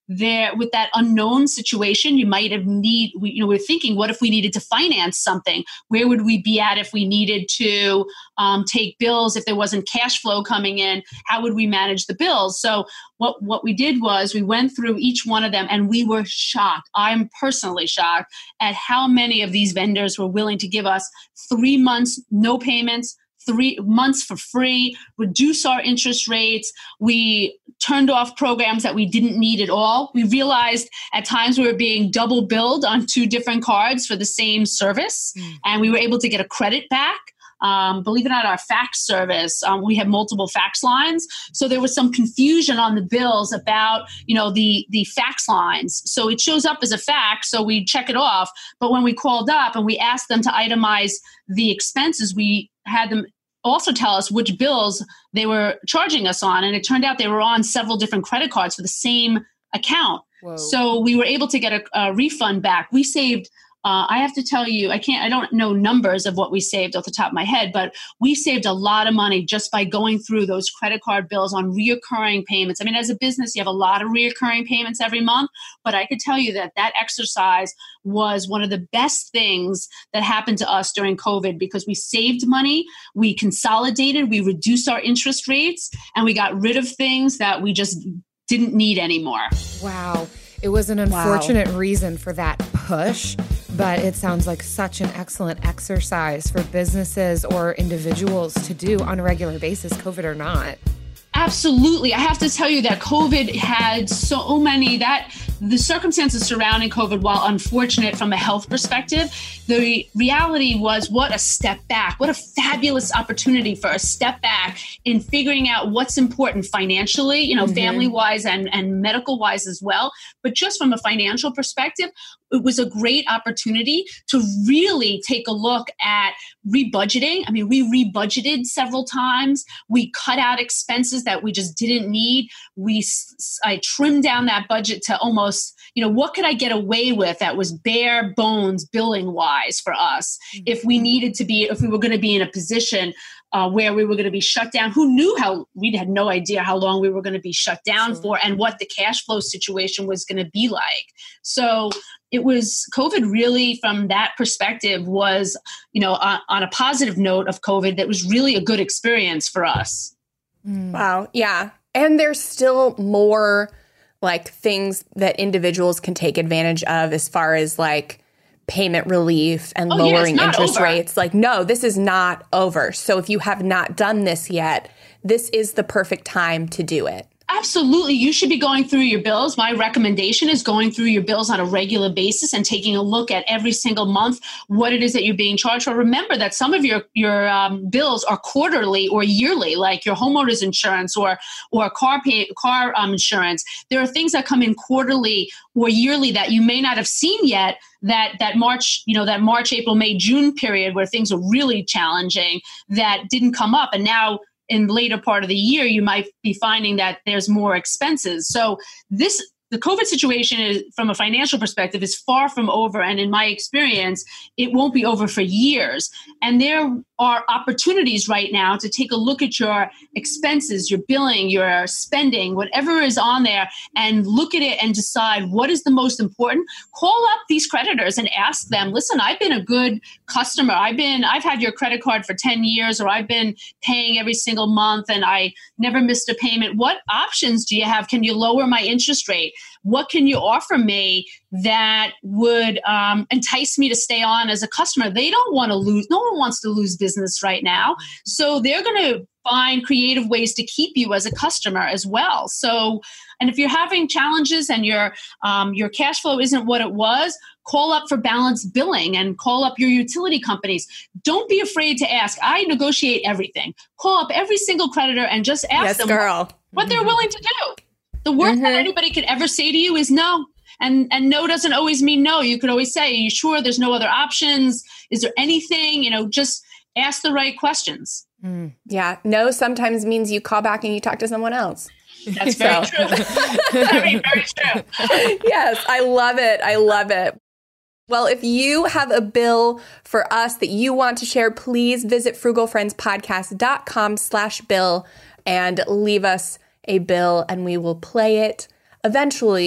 S9: there with that unknown situation, you might have need, we, you know, we're thinking, what if we needed to finance something? Where would we be at if we needed to um, take bills, if there wasn't cash flow coming in? How would we manage the bills? So what, what we did was we went through each one of them and we were shocked. I'm personally shocked at how many of these vendors were willing to give us three months, no payments, three months for free, reduce our interest rates. We turned off programs that we didn't need at all. We realized at times we were being double billed on two different cards for the same service, mm. and we were able to get a credit back. Um, believe it or not, our fax service, um, we have multiple fax lines. So there was some confusion on the bills about, you know, the, the fax lines. So it shows up as a fax, so we check it off. But when we called up and we asked them to itemize the expenses, we had them also tell us which bills they were charging us on. And it turned out they were on several different credit cards for the same account. Whoa. So we were able to get a, a refund back. We saved Uh, I have to tell you, I can't, I don't know numbers of what we saved off the top of my head, but we saved a lot of money just by going through those credit card bills on reoccurring payments. I mean, as a business, you have a lot of reoccurring payments every month, but I could tell you that that exercise was one of the best things that happened to us during COVID because we saved money, we consolidated, we reduced our interest rates, and we got rid of things that we just didn't need anymore.
S7: Wow. It was an unfortunate wow. reason for that push, but it sounds like such an excellent exercise for businesses or individuals to do on a regular basis, COVID or not.
S9: Absolutely. I have to tell you that COVID had so many, that the circumstances surrounding COVID, while unfortunate from a health perspective, the reality was what a step back, what a fabulous opportunity for a step back in figuring out what's important financially, you know, mm-hmm. family-wise and, and medical-wise as well. But just from a financial perspective, it was a great opportunity to really take a look at rebudgeting. I mean, we rebudgeted several times. We cut out expenses that we just didn't need. We, I trimmed down that budget to almost, you know, what could I get away with that was bare bones billing wise for us? Mm-hmm. If we needed to be, if we were going to be in a position Uh, where we were going to be shut down. Who knew how, we had no idea how long we were going to be shut down sure. for and what the cash flow situation was going to be like. So it was, COVID really from that perspective was, you know, on, on a positive note of COVID, that was really a good experience for us.
S8: Mm. Wow. Yeah. And there's still more like things that individuals can take advantage of as far as like payment relief and
S9: oh,
S8: lowering
S9: yeah,
S8: interest
S9: over.
S8: rates. Like, no, this is not over. So if you have not done this yet, this is the perfect time to do it.
S9: Absolutely. You should be going through your bills. My recommendation is going through your bills on a regular basis and taking a look at every single month what it is that you're being charged for. Remember that some of your your um, bills are quarterly or yearly, like your homeowner's insurance or or car pay, car um, insurance. There are things that come in quarterly or yearly that you may not have seen yet. That that March, you know, that March, April, May, June period where things are really challenging that didn't come up, and now in the later part of the year, you might be finding that there's more expenses. So this, the COVID situation is, from a financial perspective, is far from over. And in my experience, it won't be over for years. And there are opportunities right now to take a look at your expenses, your billing, your spending, whatever is on there, and look at it and decide what is the most important. Call up these creditors and ask them, listen, I've been a good customer. I've been, I've had your credit card for ten years, or I've been paying every single month and I never missed a payment. What options do you have? Can you lower my interest rate? What can you offer me that would um, entice me to stay on as a customer? They don't want to lose. No one wants to lose business right now. So they're going to find creative ways to keep you as a customer as well. So, and if you're having challenges and your um, your cash flow isn't what it was, call up for balanced billing and call up your utility companies. Don't be afraid to ask. I negotiate everything. Call up every single creditor and just ask
S8: yes,
S9: them
S8: girl.
S9: What, what they're willing to do. The worst mm-hmm. that anybody could ever say to you is no. And and no doesn't always mean no. You could always say, are you sure there's no other options? Is there anything? You know, just ask the right questions.
S8: Mm. Yeah. No sometimes means you call back and you talk to someone else.
S9: That's very so. true. very, very true.
S8: Yes, I love it. I love it. Well, if you have a bill for us that you want to share, please visit frugalfriendspodcast.com slash bill and leave us a bill, and we will play it eventually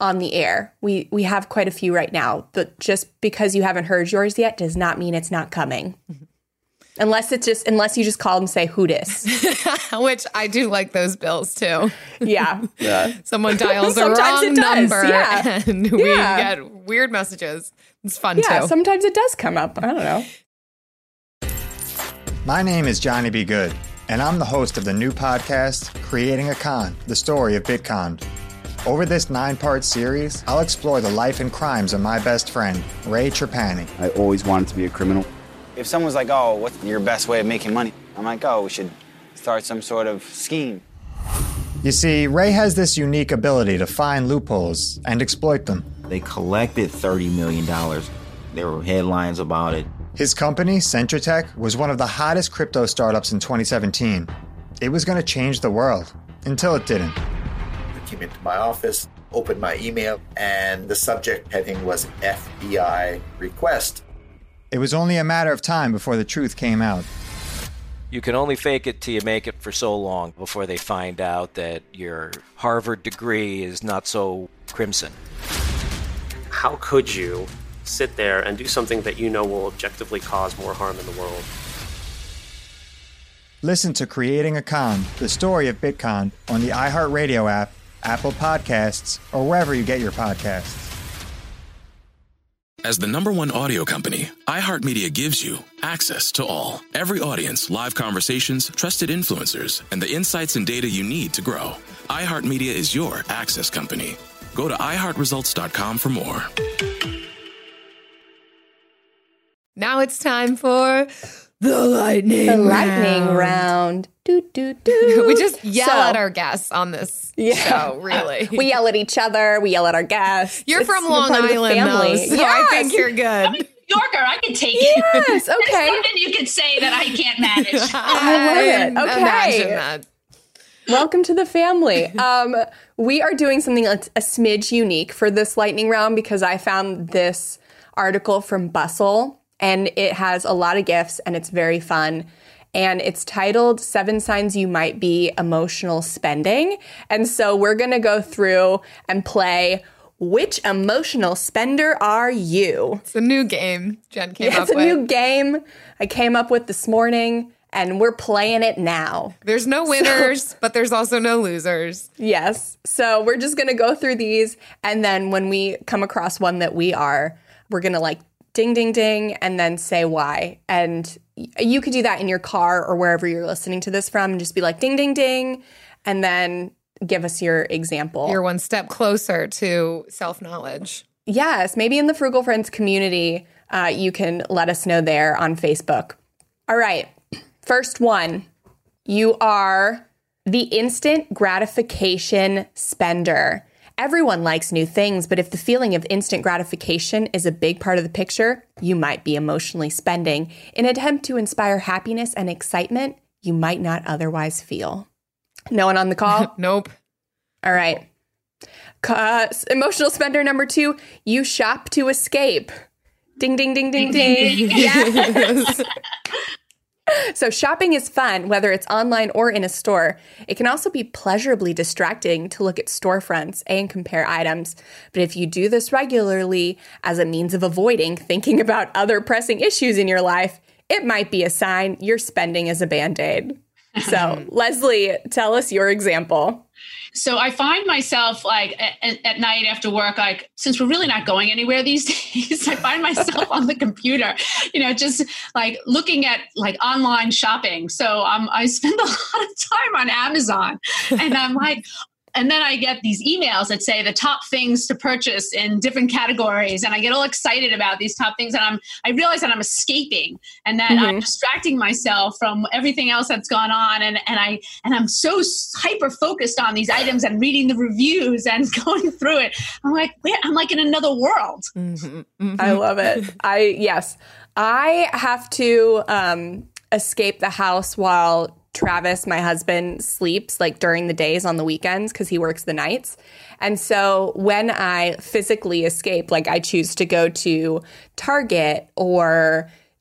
S8: on the air. We we have quite a few right now, but just because you haven't heard yours yet does not mean it's not coming. Mm-hmm. Unless it's just unless you just call them and say who dis.
S7: Which I do like those bills too.
S8: Yeah.
S13: Yeah.
S7: Someone dials the
S8: Sometimes
S7: wrong
S8: it does,
S7: number
S8: yeah.
S7: and we
S8: Yeah.
S7: get weird messages. It's fun
S8: Yeah,
S7: too.
S8: sometimes it does come up. I don't know.
S10: My name is Johnny B. Good, and I'm the host of the new podcast, Creating a Con, the story of Bitcoin. Over this nine-part series, I'll explore the life and crimes of my best friend, Ray Trapani.
S11: I always wanted to be a criminal. If someone's like, oh, what's your best way of making money? I'm like, oh, we should start some sort of scheme.
S10: You see, Ray has this unique ability to find loopholes and exploit them.
S12: They collected thirty million dollars. There were headlines about it.
S10: His company, Centratech, was one of the hottest crypto startups in twenty seventeen. It was going to change the world, until it didn't.
S13: I came into my office, opened my email, and the subject heading was F B I request.
S10: It was only a matter of time before the truth came out.
S14: You can only fake it till you make it for so long before they find out that your Harvard degree is not so crimson.
S15: How could you sit there and do something that you know will objectively cause more harm in the world?
S10: Listen to Creating a Con, the story of Bitcoin, on the iHeartRadio app, Apple Podcasts, or wherever you get your podcasts.
S1: As the number one audio company, iHeartMedia gives you access to all. Every audience, live conversations, trusted influencers, and the insights and data you need to grow. iHeartMedia is your access company. Go to i heart results dot com for more.
S7: Now it's time for the lightning
S8: The
S7: round.
S8: lightning round. Do, do, do.
S7: We just yell
S8: So-
S7: at our guests on this
S8: Yeah.
S7: show, really.
S8: We yell at each other. We yell at our guests.
S7: You're
S8: It's
S7: from Long
S8: part of the
S7: Island, though,
S8: family.
S7: so I
S8: Yes.
S7: think you're good.
S9: Yorker, I can take it.
S8: Yes, okay.
S9: There's nothing you can say that I can't manage.
S8: I love it. Okay.
S7: Imagine that.
S8: Welcome to the family. Um, we are doing something that's a smidge unique for this lightning round because I found this article from Bustle and it has a lot of gifts and it's very fun. And it's titled Seven Signs You Might Be Emotional Spending. And so we're going to go through and play Which Emotional Spender Are You?
S7: It's a new game Jen came
S8: Yeah,
S7: up
S8: it's a
S7: with.
S8: new game I came up with this morning. And we're playing it now.
S7: There's no winners, so, but there's also no losers.
S8: Yes. So we're just going to go through these. And then when we come across one that we are, we're going to like ding, ding, ding, and then say why. And you could do that in your car or wherever you're listening to this from and just be like ding, ding, ding. And then give us your example.
S7: You're one step closer to self-knowledge.
S8: Yes. Maybe in the Frugal Friends community, uh, you can let us know there on Facebook. All right. First one, you are the instant gratification spender. Everyone likes new things, but if the feeling of instant gratification is a big part of the picture, you might be emotionally spending in an attempt to inspire happiness and excitement you might not otherwise feel. No one on the call?
S7: Nope.
S8: All right. Uh, emotional spender number two, you shop to escape. Ding, ding, ding, ding, ding. Yes. So shopping is fun, whether it's online or in a store. It can also be pleasurably distracting to look at storefronts and compare items. But if you do this regularly as a means of avoiding thinking about other pressing issues in your life, it might be a sign your spending is a Band-Aid. So Leslie, tell us your example.
S9: So I find myself like at, at night after work, like since we're really not going anywhere these days, I find myself on the computer, you know, just like looking at like online shopping. So um, I spend a lot of time on Amazon and I'm like, and then I get these emails that say the top things to purchase in different categories. And I get all excited about these top things. And I'm, I realize that I'm escaping and that
S8: Mm-hmm.
S9: I'm distracting myself from everything else that's gone on. And, and I, and I'm so hyper focused on these items and reading the reviews and going through it. I'm like, wait, I'm like in another world.
S7: Mm-hmm. Mm-hmm.
S8: I love it. I, yes, I have to um, escape the house while Travis, my husband, sleeps like during the days on the weekends because he works the nights. And so when I physically escape, like I choose to go to Target or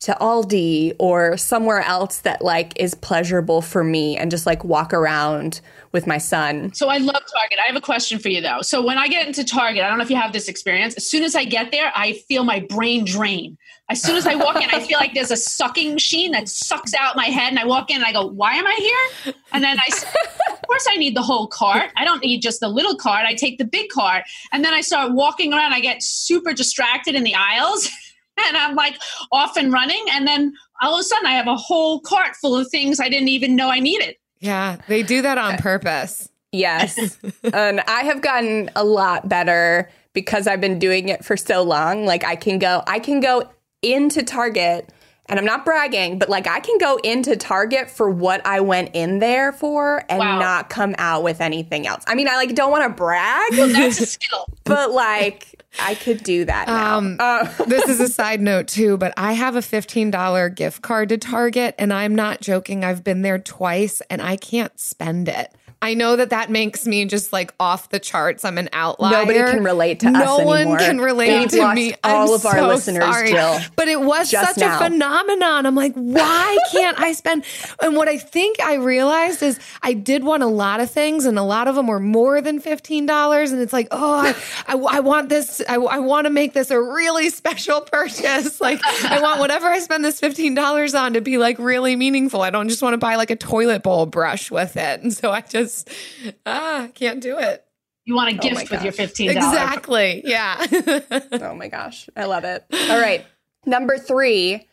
S8: to Aldi or somewhere else that like is pleasurable for me and just like walk around with my son.
S9: So I love Target. I have a question for you though. So when I get into Target, I don't know if you have this experience. As soon as I get there, I feel my brain drain. As soon as I walk in, I feel like there's a sucking machine that sucks out my head. And I walk in and I go, why am I here? And then I say, of course I need the whole cart. I don't need just the little cart. I take the big cart. And then I start walking around. I get super distracted in the aisles. And I'm like off and running. And then all of a sudden I have a whole cart full of things I didn't even know I needed.
S7: Yeah, they do that on purpose.
S8: Yes. And I have gotten a lot better because I've been doing it for so long. Like I can go, I can go into Target, and I'm not bragging, but like I can go into Target for what I went in there for and wow. not come out with anything else. I mean, I like don't want to brag.
S9: Well, that's a skill.
S8: But like I could do that now.
S7: Um,
S8: uh,
S7: this is a side note too, but I have a fifteen dollars gift card to Target, and I'm not joking. I've been there twice and I can't spend it. I know that that makes me just like off the charts. I'm an outlier.
S8: Nobody can relate to
S7: no
S8: us anymore.
S7: No one can relate
S8: We've
S7: to
S8: lost
S7: me.
S8: all
S7: I'm
S8: of our
S7: so
S8: listeners,
S7: sorry.
S8: Jill.
S7: But it was
S8: Just
S7: such
S8: now.
S7: a phenomenon. I'm like, why can't I spend? And what I think I realized is I did want a lot of things, and a lot of them were more than fifteen dollars. And it's like, oh, I, I, I want this. I, I want to make this a really special purchase. Like, I want whatever I spend this fifteen dollars on to be like really meaningful. I don't just want to buy like a toilet bowl brush with it. And so I just, ah, can't do it.
S9: You want a
S8: Oh
S9: gift with your fifteen dollars.
S7: Exactly. Yeah.
S8: Oh my gosh. I love it. All right. Number three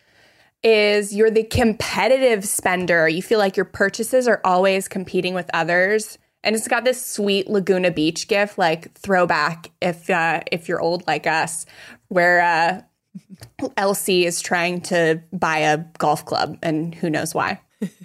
S8: is you're the competitive spender. You feel like your purchases are always competing with others. And it's got this sweet Laguna Beach gift, like throwback if uh, if you're old like us, where uh, Elsie is trying to buy a golf club and who knows why.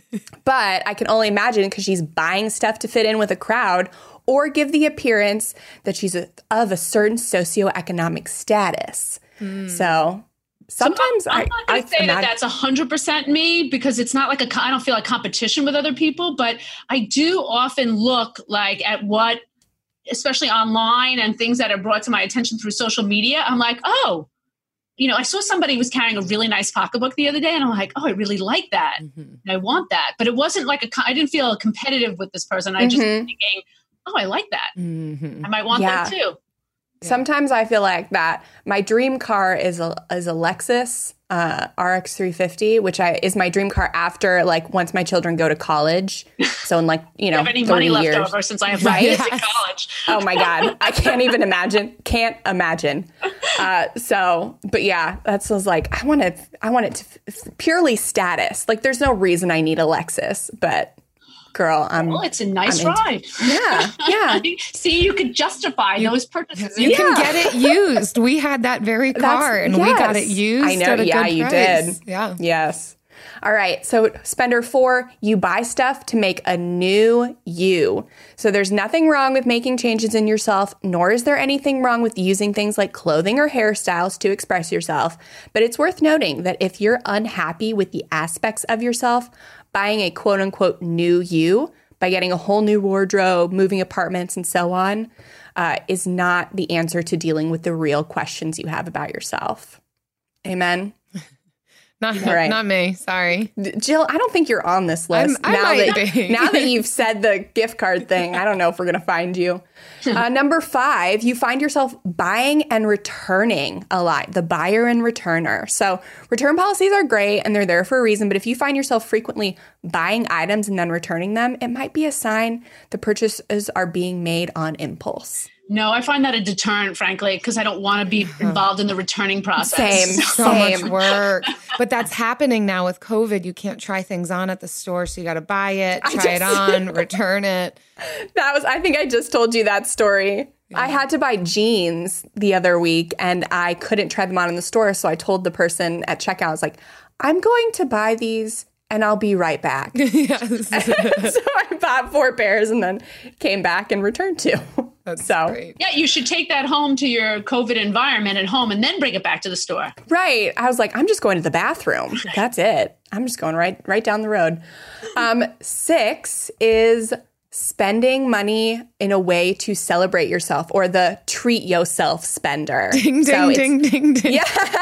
S8: But I can only imagine because she's buying stuff to fit in with a crowd or give the appearance that she's a, of a certain socioeconomic status. Mm. So sometimes
S9: so I'm, I'm
S8: I,
S9: not going
S8: I
S9: to say
S8: imagine-
S9: that that's one hundred percent me because it's not like a, I don't feel like competition with other people, but I do often look like at what, especially online and things that are brought to my attention through social media. I'm like, oh, you know, I saw somebody was carrying a really nice pocketbook the other day and I'm like, oh, I really like that. Mm-hmm. And I want that. But it wasn't like a, I didn't feel competitive with this person. I just
S8: Mm-hmm.
S9: was thinking, oh, I like that.
S7: Mm-hmm.
S9: I might want
S8: Yeah.
S9: that too.
S8: Sometimes I feel like that. My dream car is a is a Lexus uh, R X three fifty, which I is my dream car after like once my children go to college. So in like you know,
S9: I have any
S8: thirty
S9: money
S8: years.
S9: left over since I have
S8: Right?
S9: kids in college.
S8: Oh my God, I can't even imagine. Can't imagine. Uh, so, but yeah, that's was like I want to. I want it to f- purely status. Like, there's no reason I need a Lexus, but. Girl, I'm.
S9: Well, it's a nice
S8: I'm into-
S9: ride.
S8: Yeah, yeah.
S9: See, you could justify those purchases.
S7: You
S8: Yeah.
S7: can get it used. We had that very car
S8: That's-
S7: and we got it
S8: yes.
S7: used.
S8: I know.
S7: At a
S8: Yeah,
S7: good
S8: you
S7: price.
S8: did.
S7: Yeah.
S8: Yes. All right. So, spender four, you buy stuff to make a new you. So, there's nothing wrong with making changes in yourself, nor is there anything wrong with using things like clothing or hairstyles to express yourself. But it's worth noting that if you're unhappy with the aspects of yourself, buying a quote unquote new you by getting a whole new wardrobe, moving apartments, and so on, uh, is not the answer to dealing with the real questions you have about yourself. Amen.
S7: Not,
S8: All right.
S7: not me. Sorry.
S8: Jill, I don't think you're on this list.
S7: I'm- I
S8: now,
S7: might
S8: that,
S7: be.
S8: now that you've said the gift card thing, I don't know if we're going to find you. Uh, number five, you find yourself buying and returning a lot, the buyer and returner. So return policies are great and they're there for a reason. But if you find yourself frequently buying items and then returning them, it might be a sign the purchases are being made on impulse.
S9: No, I find that a deterrent, frankly, because I don't want to be involved in the returning process.
S8: Same.
S7: So
S8: Same.
S7: much work. But that's happening now with COVID. You can't try things on at the store. So you got to buy it,
S8: I
S7: try it
S8: just-
S7: on, return it.
S8: That was, I think I just told you that story. Yeah. I had to buy jeans the other week and I couldn't try them on in the store. So I told the person at checkout, I was like, I'm going to buy these and I'll be right back.
S7: Yes.
S8: So I bought four pairs and then came back and returned two.
S7: That's
S8: so
S7: great.
S9: Yeah, you should take that home to your COVID environment at home and then bring it back to the store.
S8: Right. I was like, I'm just going to the bathroom. That's it. I'm just going right right down the road. Um, six is spending money in a way to celebrate yourself, or the treat yourself spender.
S7: Ding,
S8: So
S7: ding,
S8: it's-
S7: ding, ding, ding.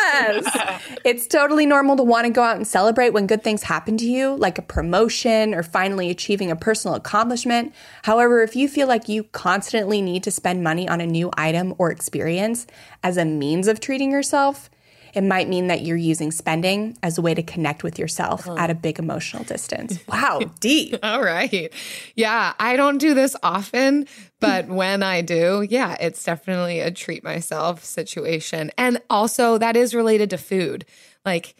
S8: Yes. It's totally normal to want to go out and celebrate when good things happen to you, like a promotion or finally achieving a personal accomplishment. However, if you feel like you constantly need to spend money on a new item or experience as a means of treating yourself, it might mean that you're using spending as a way to connect with yourself at a big emotional distance. Wow, deep.
S7: All right. Yeah, I don't do this often, but when I do, yeah, it's definitely a treat myself situation. And also, that is related to food. Like,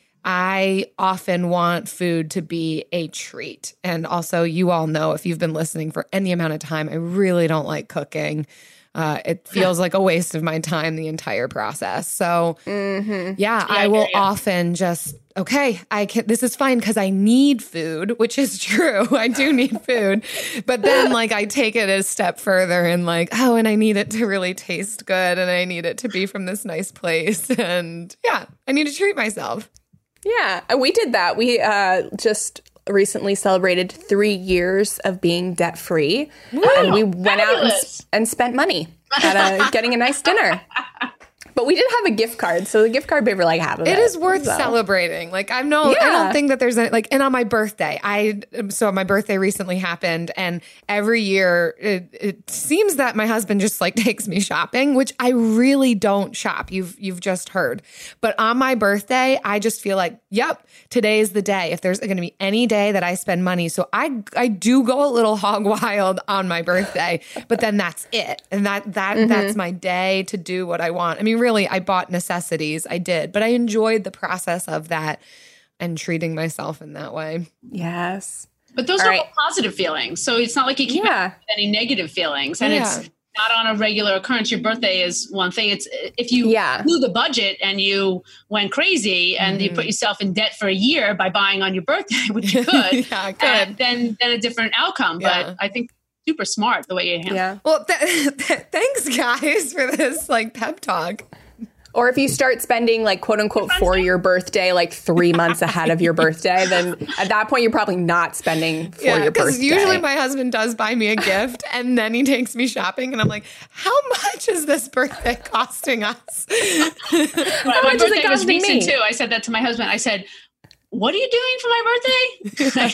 S7: I often want food to be a treat. And also, you all know, if you've been listening for any amount of time, I really don't like cooking. Uh, it feels like a waste of my time, the entire process. So,
S8: Mm-hmm.
S7: yeah, I will often just, okay, I can, this is fine because I need food, which is true. I do need food. But then, like, I take it a step further and, like, oh, and I need it to really taste good and I need it to be from this nice place. And yeah, I need to treat myself.
S8: Yeah, and we did that. We uh, just recently celebrated three years of being debt free, and we went out and, s- and spent money at a, getting a nice dinner. But we did have a gift card, so the gift card paid for like half of it.
S7: It is worth
S8: so.
S7: celebrating. Like I'm no, I
S8: Yeah.
S7: don't think that there's any, like, and on my birthday, I, so my birthday recently happened, and every year it, it seems that my husband just like takes me shopping, which I really don't shop. You've, you've just heard. But on my birthday, I just feel like, yep, today is the day. If there's going to be any day that I spend money. So I, I do go a little hog wild on my birthday, but then that's it. And that, that,
S8: Mhm.
S7: that's my day to do what I want. I mean, really, I bought necessities. I did, but I enjoyed the process of that and treating myself in that way.
S8: Yes.
S9: But those
S8: All
S9: are
S8: right.
S9: all positive feelings. So it's not like you keep
S8: Yeah.
S9: any negative feelings. And
S7: Yeah.
S9: it's not on a regular occurrence. Your birthday is one thing. It's if you
S8: Yeah.
S9: blew the budget and you went crazy and you put yourself in debt for a year by buying on your birthday, which you could,
S7: Yeah,
S9: uh,
S7: good.
S9: then then a different outcome.
S7: Yeah.
S9: But I think super smart the way you handle
S8: Yeah.
S9: it.
S7: Well, th- th- thanks guys for this like pep talk.
S8: Or if you start spending like quote unquote for your birthday, like three months ahead of your birthday, then at that point you're probably not spending for
S7: Yeah,
S8: your
S7: because
S8: birthday.
S7: usually my husband does buy me a gift and then he takes me shopping and I'm like, how much is this birthday costing us?
S9: Right,
S8: How
S9: my
S8: much is it
S9: birthday was
S8: costing
S9: recent
S8: me?
S9: too. I said that to my husband. I said, "What are you doing for my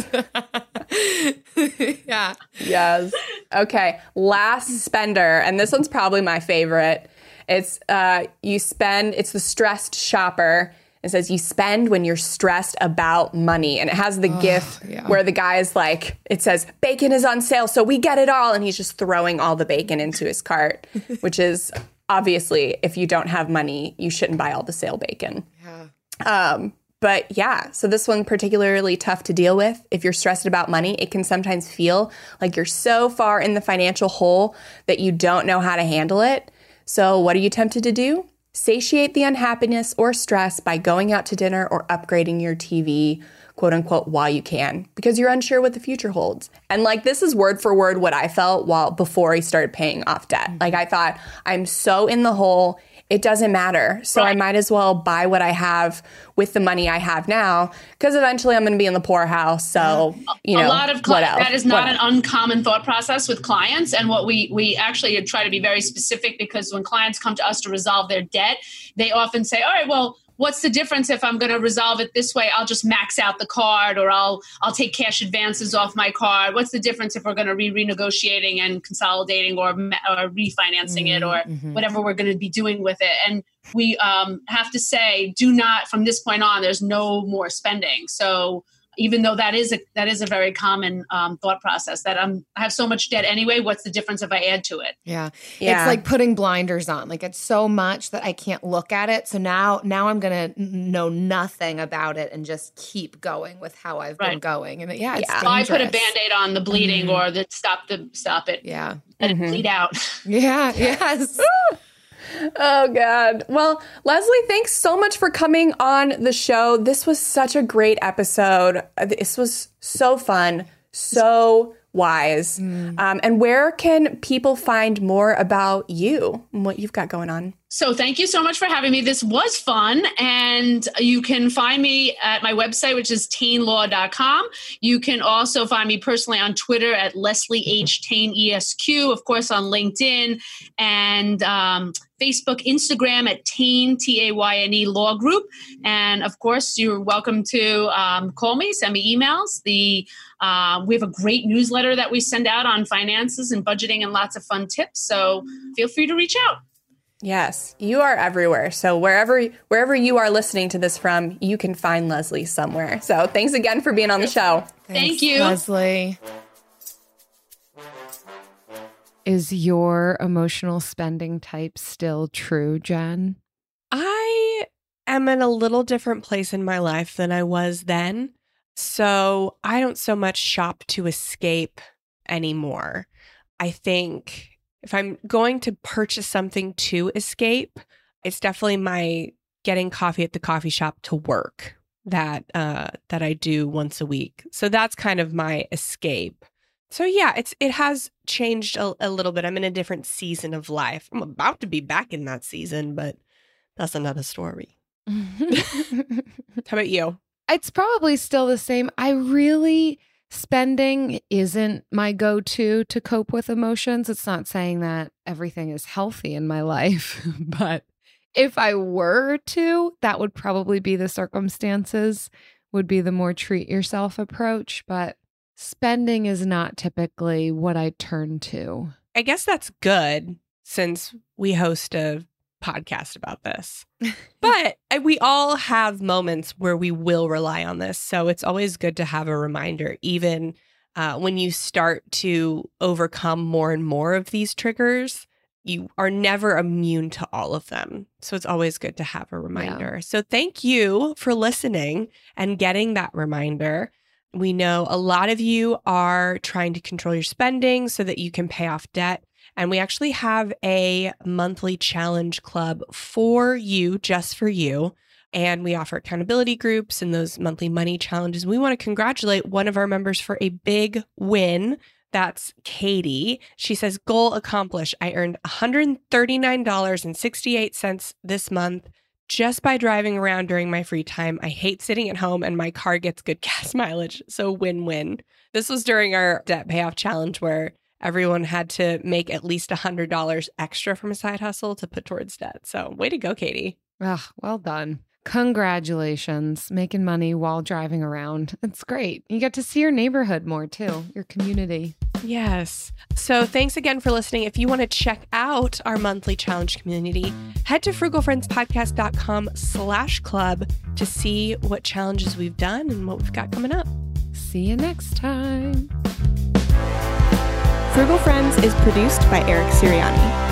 S9: birthday?"
S7: Yeah.
S8: Yes. Okay. Last spender, and this one's probably my favorite. It's uh, you spend. It's the stressed shopper. It says you spend when you're stressed about money, and it has the gif
S7: yeah.
S8: where the guy's like, it says bacon is on sale, so we get it all, and he's just throwing all the bacon into his cart, which is obviously if you don't have money, you shouldn't buy all the sale bacon.
S7: Yeah.
S8: Um, but yeah, so this one particularly tough to deal with. If you're stressed about money, it can sometimes feel like you're so far in the financial hole that you don't know how to handle it. So what are you tempted to do? Satiate the unhappiness or stress by going out to dinner or upgrading your T V, quote unquote, while you can, because you're unsure what the future holds. And like, this is word for word what I felt while before I started paying off debt. Like I thought, I'm so in the hole. It doesn't matter. So I might as well buy what I have with the money I have now, because eventually I'm going to be in the poorhouse. So, you know,
S9: a lot of
S8: what
S9: clients,
S8: else?
S9: that is not
S8: What
S9: an
S8: else?
S9: uncommon thought process with clients. And what we we actually try to be very specific, because when clients come to us to resolve their debt, they often say, all right, well, what's the difference if I'm going to resolve it this way? I'll just max out the card, or I'll I'll take cash advances off my card. What's the difference if we're going to be renegotiating and consolidating, or, or refinancing it, or
S7: Mm-hmm.
S9: whatever we're going to be doing with it? And we um, have to say, do not, from this point on, there's no more spending. So even though that is a that is a very common um, thought process, that I'm I have so much debt anyway, what's the difference if I add to it?
S7: Yeah.
S8: Yeah.
S7: It's like putting blinders on. Like it's so much that I can't look at it. So now now I'm going to know nothing about it and just keep going with how I've been
S9: Right.
S7: going. And yeah, it's
S8: Yeah.
S9: So I put a
S7: dangerous.
S9: Band-Aid on the bleeding,
S7: Mhm.
S9: or the stop the stop it.
S7: Yeah.
S9: Let
S8: Mhm.
S9: it bleed out.
S7: Yeah. Yes.
S8: Oh, God. Well, Leslie, thanks so much for coming on the show. This was such a great episode. This was so fun, so wise. Um, and where can people find more about you and what you've got going on?
S9: So thank you so much for having me. This was fun. And you can find me at my website, which is tain law dot com. You can also find me personally on Twitter at Leslie H. Tain E S Q, of course, on LinkedIn and um, Facebook, Instagram at Tain, T A Y N E Law Group. And of course, you're welcome to um, call me, send me emails. The uh, we have a great newsletter that we send out on finances and budgeting and lots of fun tips. So feel free to reach out.
S8: Yes, you are everywhere. So wherever wherever you are listening to this from, you can find Leslie somewhere. So thanks again for being on the show.
S9: Thank you,
S7: Leslie. Is your emotional spending type still true, Jen?
S5: I am in a little different place in my life than I was then. So I don't so much shop to escape anymore. I think if I'm going to purchase something to escape, it's definitely my getting coffee at the coffee shop to work that uh, that I do once a week. So that's kind of my escape. So yeah, it's it has changed a, a little bit. I'm in a different season of life. I'm about to be back in that season, but that's another story. How about you?
S7: It's probably still the same. I really... Spending isn't my go-to to cope with emotions. It's not saying that everything is healthy in my life, but if I were to, that would probably be the circumstances, would be the more treat yourself approach. But spending is not typically what I turn to.
S5: I guess that's good since we host a podcast about this. But we all have moments where we will rely on this. So it's always good to have a reminder, even uh, when you start to overcome more and more of these triggers, you are never immune to all of them. So it's always good to have a reminder. Yeah. So thank you for listening and getting that reminder. We know a lot of you are trying to control your spending so that you can pay off debt. And we actually have a monthly challenge club for you, just for you. And we offer accountability groups and those monthly money challenges. We want to congratulate one of our members for a big win. That's Katie. She says, goal accomplished. I earned one hundred thirty-nine dollars and sixty-eight cents this month just by driving around during my free time. I hate sitting at home and my car gets good gas mileage. So win-win. This was during our debt payoff challenge where everyone had to make at least one hundred dollars extra from a side hustle to put towards debt. So way to go, Katie.
S7: Oh, well done. Congratulations. Making money while driving around. It's great. You get to see your neighborhood more too, your community.
S5: Yes. So thanks again for listening. If you want to check out our monthly challenge community, head to frugalfriendspodcast.com slash club to see what challenges we've done and what we've got coming up.
S7: See you next time.
S5: Frugal Friends is produced by Eric Siriani.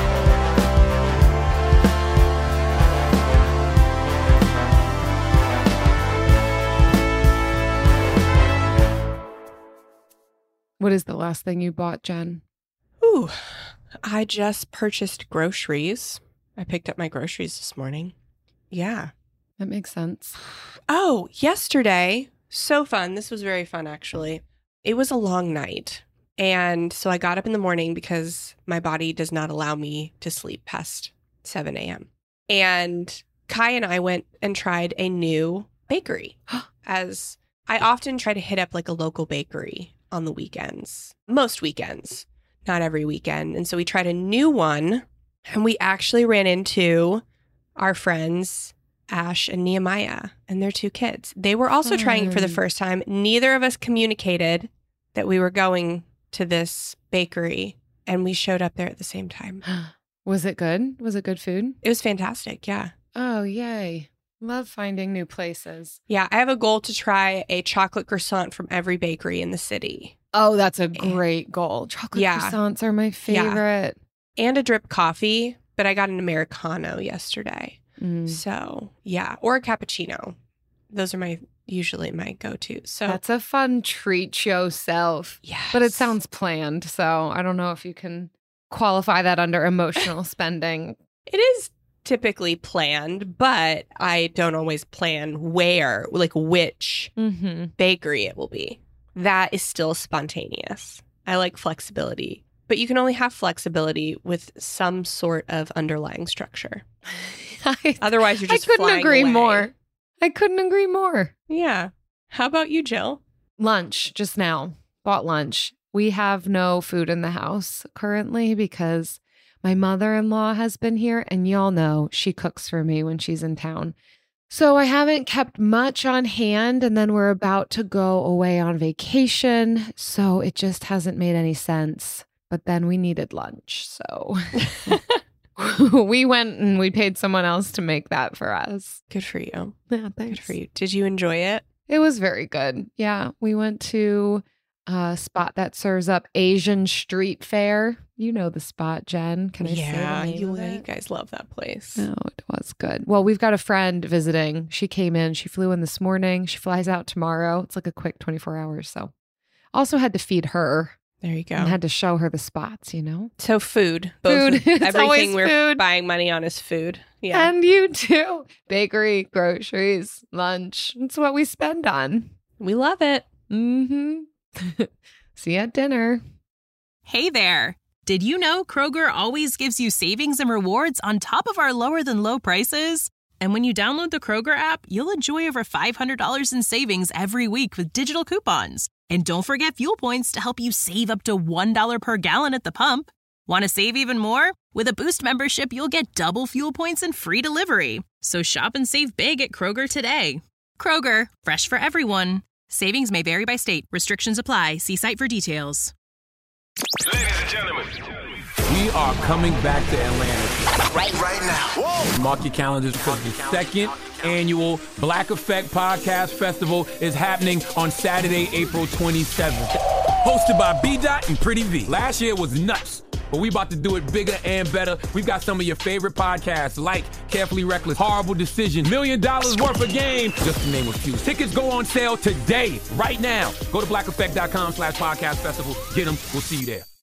S7: What is the last thing you bought, Jen?
S5: Ooh, I just purchased groceries. I picked up my groceries this morning. Yeah.
S7: That makes sense.
S5: Oh, yesterday, so fun. This was very fun, actually. It was a long night. And so I got up in the morning because my body does not allow me to sleep past seven a.m. And Kai and I went and tried a new bakery. As I often try to hit up like a local bakery on the weekends, most weekends, not every weekend. And so we tried a new one and we actually ran into our friends, Ash and Nehemiah, and their two kids. They were also
S7: Fun.
S5: trying it for the first time. Neither of us communicated that we were going to this bakery, and we showed up there at the same time.
S7: Was it good? Was it good food?
S5: It was fantastic. Yeah.
S7: Oh, yay. Love finding new places.
S5: Yeah. I have a goal to try a chocolate croissant from every bakery in the city.
S7: Oh, that's a great goal. Chocolate
S5: Yeah.
S7: croissants are my favorite.
S5: Yeah. And a drip coffee, but I got an Americano yesterday.
S7: Mm.
S5: So yeah. Or a cappuccino. Those are my usually my go-to. So
S7: That's a fun treat yourself.
S5: Yes.
S7: But it sounds planned. So I don't know if you can qualify that under emotional spending.
S5: It is typically planned, but I don't always plan where, like which
S7: Mm-hmm.
S5: bakery it will be. That is still spontaneous. I like flexibility But you can only have flexibility with some sort of underlying structure.
S7: I,
S5: Otherwise, you're just
S7: I couldn't
S5: flying
S7: agree
S5: away.
S7: more. I couldn't agree more.
S5: Yeah. How about you, Jill?
S7: Lunch just now. Bought lunch. We have no food in the house currently because my mother-in-law has been here, and y'all know she cooks for me when she's in town. So I haven't kept much on hand, and then we're about to go away on vacation, so it just hasn't made any sense. But then we needed lunch, so we went and we paid someone else to make that for us.
S5: Good for you.
S7: Yeah, thanks.
S5: Good for you. Did you enjoy it?
S7: It was very good. Yeah, we went to a spot that serves up Asian street fare. You know the spot, Jen. Can I
S5: yeah,
S7: say the name
S5: you,
S7: of it?
S5: you guys love that place.
S7: No, it was good. Well, we've got a friend visiting. She came in. She flew in this morning. She flies out tomorrow. It's like a quick twenty-four hours. So also had to feed her.
S5: There you go.
S7: And had to show her the spots, you know?
S5: So food. Both.
S7: Food. It's
S5: Everything
S7: always
S5: we're
S7: food.
S5: buying money on is food. Yeah.
S7: And you too. Bakery, groceries, lunch. It's what we spend on.
S5: We love it.
S7: Mm-hmm. See you at dinner.
S17: Hey there. Did you know Kroger always gives you savings and rewards on top of our lower than low prices? And when you download the Kroger app, you'll enjoy over five hundred dollars in savings every week with digital coupons. And don't forget fuel points to help you save up to one dollar per gallon at the pump. Want to save even more? With a Boost membership, you'll get double fuel points and free delivery. So shop and save big at Kroger today. Kroger, fresh for everyone. Savings may vary by state. Restrictions apply. See site for details.
S2: Ladies and gentlemen, we are coming back to Atlanta.
S18: Right, right now. Whoa.
S2: Mark your calendars because the second annual Black Effect Podcast Festival is happening on Saturday, April twenty-seventh. Hosted by B Dot and Pretty V. Last year was nuts, but we about to do it bigger and better. We've got some of your favorite podcasts like Carefully Reckless, Horrible Decision, Million Dollars Worth of Game, just to name a few. Tickets go on sale today, right now. Go to black effect dot com slash podcast festival. Get them. We'll see you there.